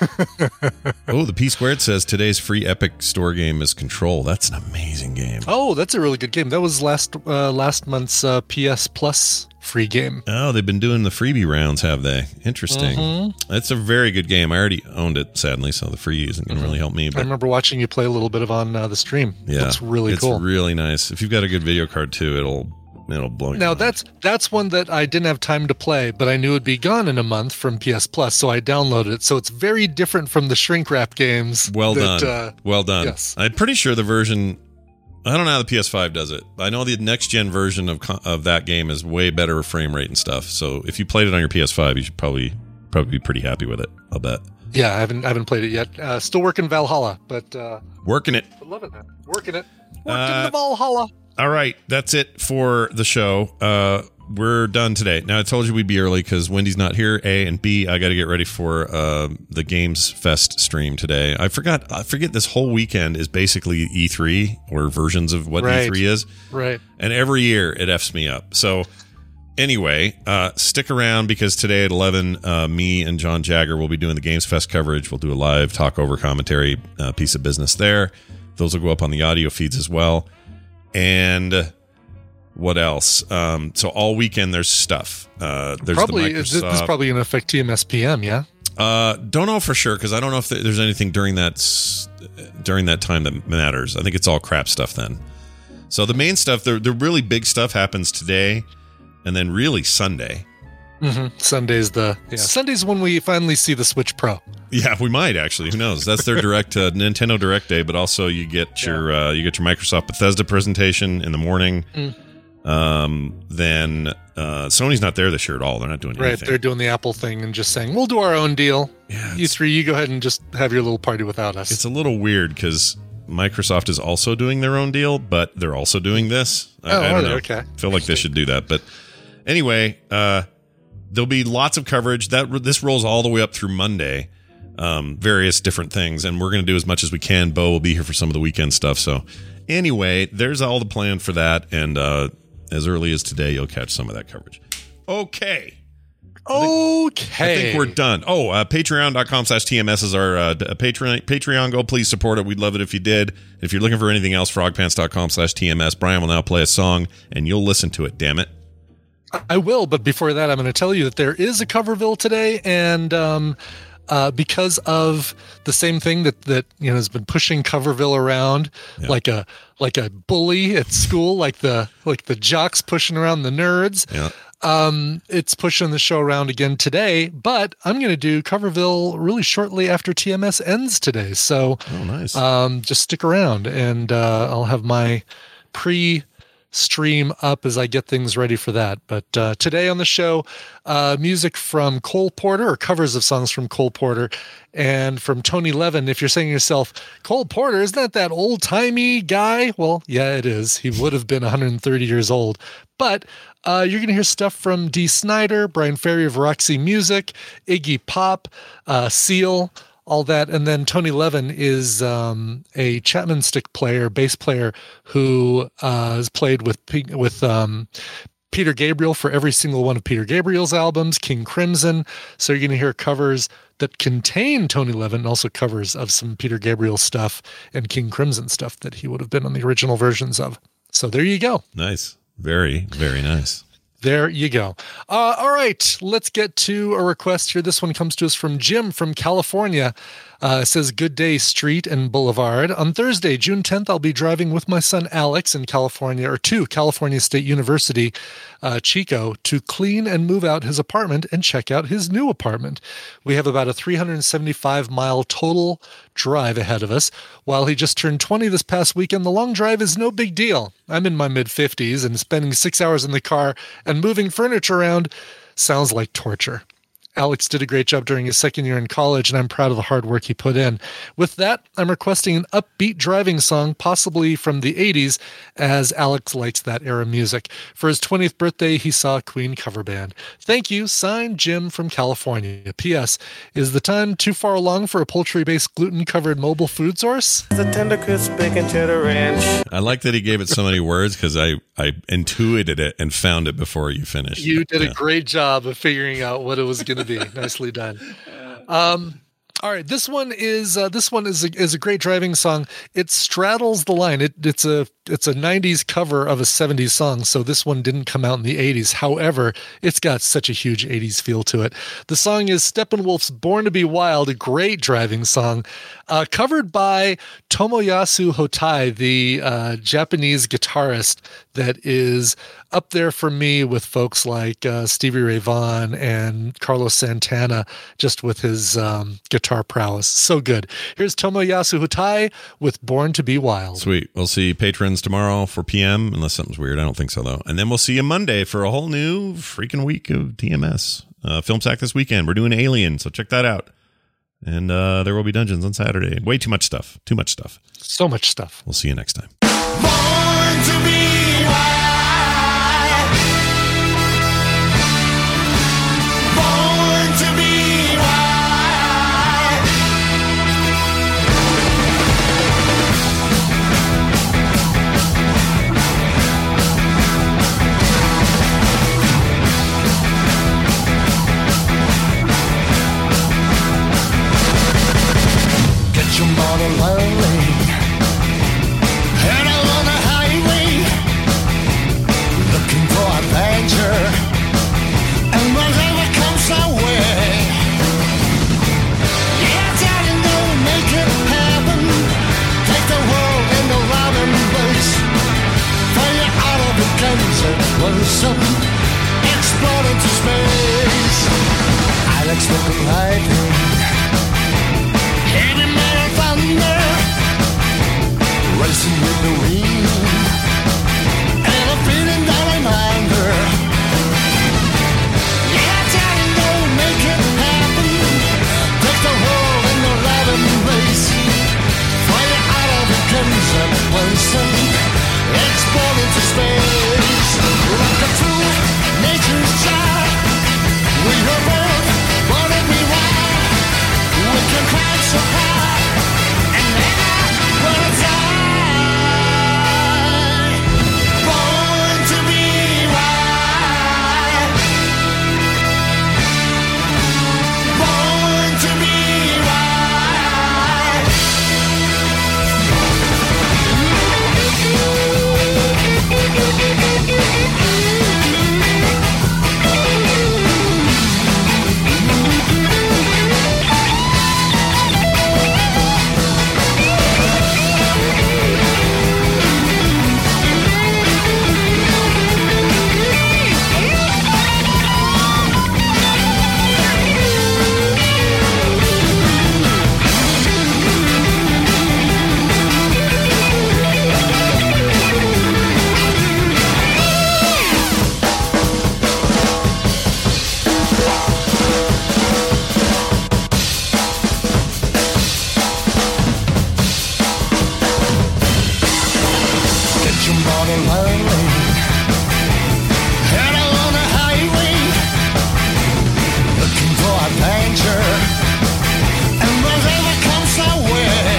Oh, the P Squared says today's free Epic Store game is Control. That's an amazing game. Oh, that's a really good game. That was last uh, last month's uh, P S Plus free game. Oh, they've been doing the freebie rounds, have they? Interesting. Mm-hmm. It's a very good game. I already owned it, sadly, so the free isn't going to mm-hmm. really help me. But I remember watching you play a little bit of on uh, the stream. Yeah, it's really it's cool. It's really nice. If you've got a good video card too, it'll it'll blow. Now mind. that's that's one that I didn't have time to play, but I knew it'd be gone in a month from P S Plus, so I downloaded it. So it's very different from the shrink wrap games. Well that, done. Uh, well done. Yes. I'm pretty sure the version. I don't know how the P S five does it. I know the next gen version of of that game is way better frame rate and stuff. So if you played it on your P S five, you should probably probably be pretty happy with it. I'll bet. Yeah, I haven't I haven't played it yet. Uh, still working Valhalla, but uh, working it. Loving it. Working it. Working Uh, the Valhalla. All right, that's it for the show. Uh, we're done today. Now, I told you we'd be early because Wendy's not here, A, and B, I got to get ready for uh, the Games Fest stream today. I forgot. I forget this whole weekend is basically E three or versions of what Right. E three is. Right. And every year it F's me up. So anyway, uh, stick around because today at eleven, uh, me and John Jagger will be doing the Games Fest coverage. We'll do a live talk over commentary uh, piece of business there. Those will go up on the audio feeds as well. And what else? Um, so all weekend there's stuff. Uh, there's Probably the this, this Microsoft. is probably going to affect T M S P M. Yeah. Uh, don't know for sure because I don't know if there's anything during that s- during that time that matters. I think it's all crap stuff then. So the main stuff, the the really big stuff happens today, and then really Sunday. Mm-hmm. Sunday's the yeah. Sunday's when we finally see the Switch Pro. Yeah, we might actually. Who knows? That's their direct uh, Nintendo Direct Day, but also you get your uh, you get your Microsoft Bethesda presentation in the morning. Mm. Um, then uh, Sony's not there this year at all. They're not doing anything. Right, they're doing the Apple thing and just saying, we'll do our own deal. Yeah, you three, you go ahead and just have your little party without us. It's a little weird because Microsoft is also doing their own deal, but they're also doing this. I, oh, I don't know. Okay. I feel like they should do that. But anyway, uh, there'll be lots of coverage. That This rolls all the way up through Monday. Um, various different things, and we're going to do as much as we can. Bo will be here for some of the weekend stuff. So anyway, there's all the plan for that, and uh, as early as today, you'll catch some of that coverage. Okay. Okay. I think we're done. Oh, uh, patreon.com slash TMS is our uh, Patreon. Patreon, go please support it. We'd love it if you did. If you're looking for anything else, frogpants.com slash TMS. Brian will now play a song, and you'll listen to it, damn it. I will, but before that, I'm going to tell you that there is a Coverville today, and um, uh, because of the same thing that that you know has been pushing Coverville around yeah. like a like a bully at school, like the like the jocks pushing around the nerds. Yeah. Um, it's pushing the show around again today, but I'm going to do Coverville really shortly after T M S ends today. So, oh, nice. um, just stick around, and uh, I'll have my pre. stream up as I get things ready for that. But uh, today on the show, uh, music from Cole Porter, or covers of songs from Cole Porter, and from Tony Levin. If you're saying to yourself, Cole Porter, isn't that that old-timey guy? Well, yeah, it is. He would have been one hundred thirty years old. But uh, you're going to hear stuff from Dee Snider, Brian Ferry of Roxy Music, Iggy Pop, uh, Seal, all that. And then Tony Levin is um, a Chapman stick player, bass player, who uh, has played with with um, Peter Gabriel for every single one of Peter Gabriel's albums, King Crimson. So you're going to hear covers that contain Tony Levin, and also covers of some Peter Gabriel stuff and King Crimson stuff that he would have been on the original versions of. So there you go. Nice. Very, very nice. There you go. Uh, all right, let's get to a request here. This one comes to us from Jim from California. Uh, it says, good day, Street and Boulevard. On Thursday, June tenth, I'll be driving with my son Alex in California, or to California State University, uh, Chico, to clean and move out his apartment and check out his new apartment. We have about a three hundred seventy-five mile total drive ahead of us. While he just turned twenty this past weekend, the long drive is no big deal. I'm in my mid-fifties, and spending six hours in the car and moving furniture around sounds like torture. Alex did a great job during his second year in college, and I'm proud of the hard work he put in. With that, I'm requesting an upbeat driving song, possibly from the eighties, as Alex likes that era music. For his twentieth birthday, he saw a Queen cover band. Thank you, signed Jim from California. P S. Is the time too far along for a poultry-based gluten-covered mobile food source? The tender crisp bacon cheddar ranch. I like that he gave it so many words because I, I intuited it and found it before you finished. You did yeah. a great job of figuring out what it was going to be. Nicely done. Um, all right, this one is uh, this one is a, is a great driving song. It straddles the line. It, it's a it's a nineties cover of a seventies song, so this one didn't come out in the eighties. However, it's got such a huge eighties feel to it. The song is Steppenwolf's "Born to Be Wild," a great driving song, uh, covered by Tomoyasu Hotai, the uh, Japanese guitarist that is up there for me with folks like uh, Stevie Ray Vaughan and Carlos Santana, just with his um, guitar prowess. So good. Here's Tomoyasu Hotai with "Born to Be Wild." Sweet. We'll see patrons tomorrow for P M, unless something's weird. I don't think so, though. And then we'll see you Monday for a whole new freaking week of T M S. Uh, Film Sack this weekend. We're doing Alien, so check that out. And uh, there will be Dungeons on Saturday. Way too much stuff. Too much stuff. So much stuff. We'll see you next time. Born to be wild. Born to be wild. Get your model early. Head out on the highway, looking for adventure, and whatever comes our way. Yeah, daddy, no, make it happen. Take the world in the round embrace. Fire out of the guns and blossom, explode into space. I like smoking lightning. Heavy metal thunder, racing with the wind, and a feeling that reminder. Yeah, darling, don't make it happen. Take the world in the right embrace. Fire out of the guns and blazing, explode into space. Like a true nature's child, we are born, born and we wild. We can climb so high and never wanna die. Born to be wild. Born to be wild. Get your money lonely, head on the highway, looking for adventure, and whatever comes our way.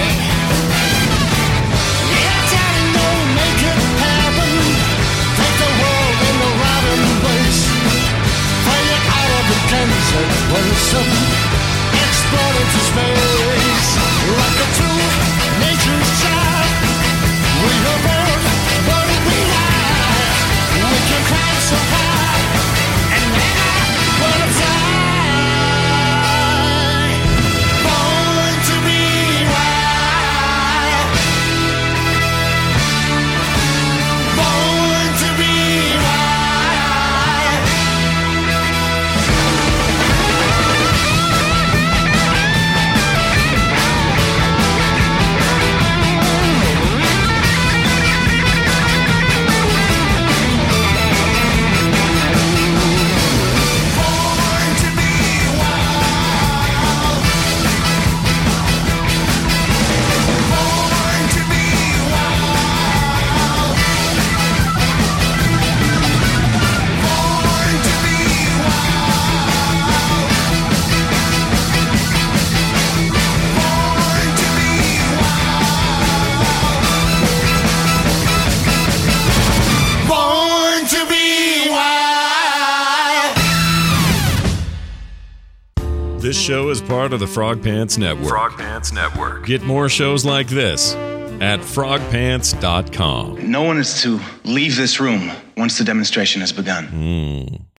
Yeah, darling, don't make it happen. Take the world in the right embrace. Fire out of the guns and blazing, explode into space. Like a true nature's child, we are born, born to be wild. We can climb so high and never wanna die. Born to be wild. Born to be wild. Born to be wild. Born to be wild. Born to be wild. Born to be wild. Born to be wild. This show is part of the Frog Pants Network. Frog Pants Network. Get more shows like this at frog pants dot com. No one is to leave this room once the demonstration has begun.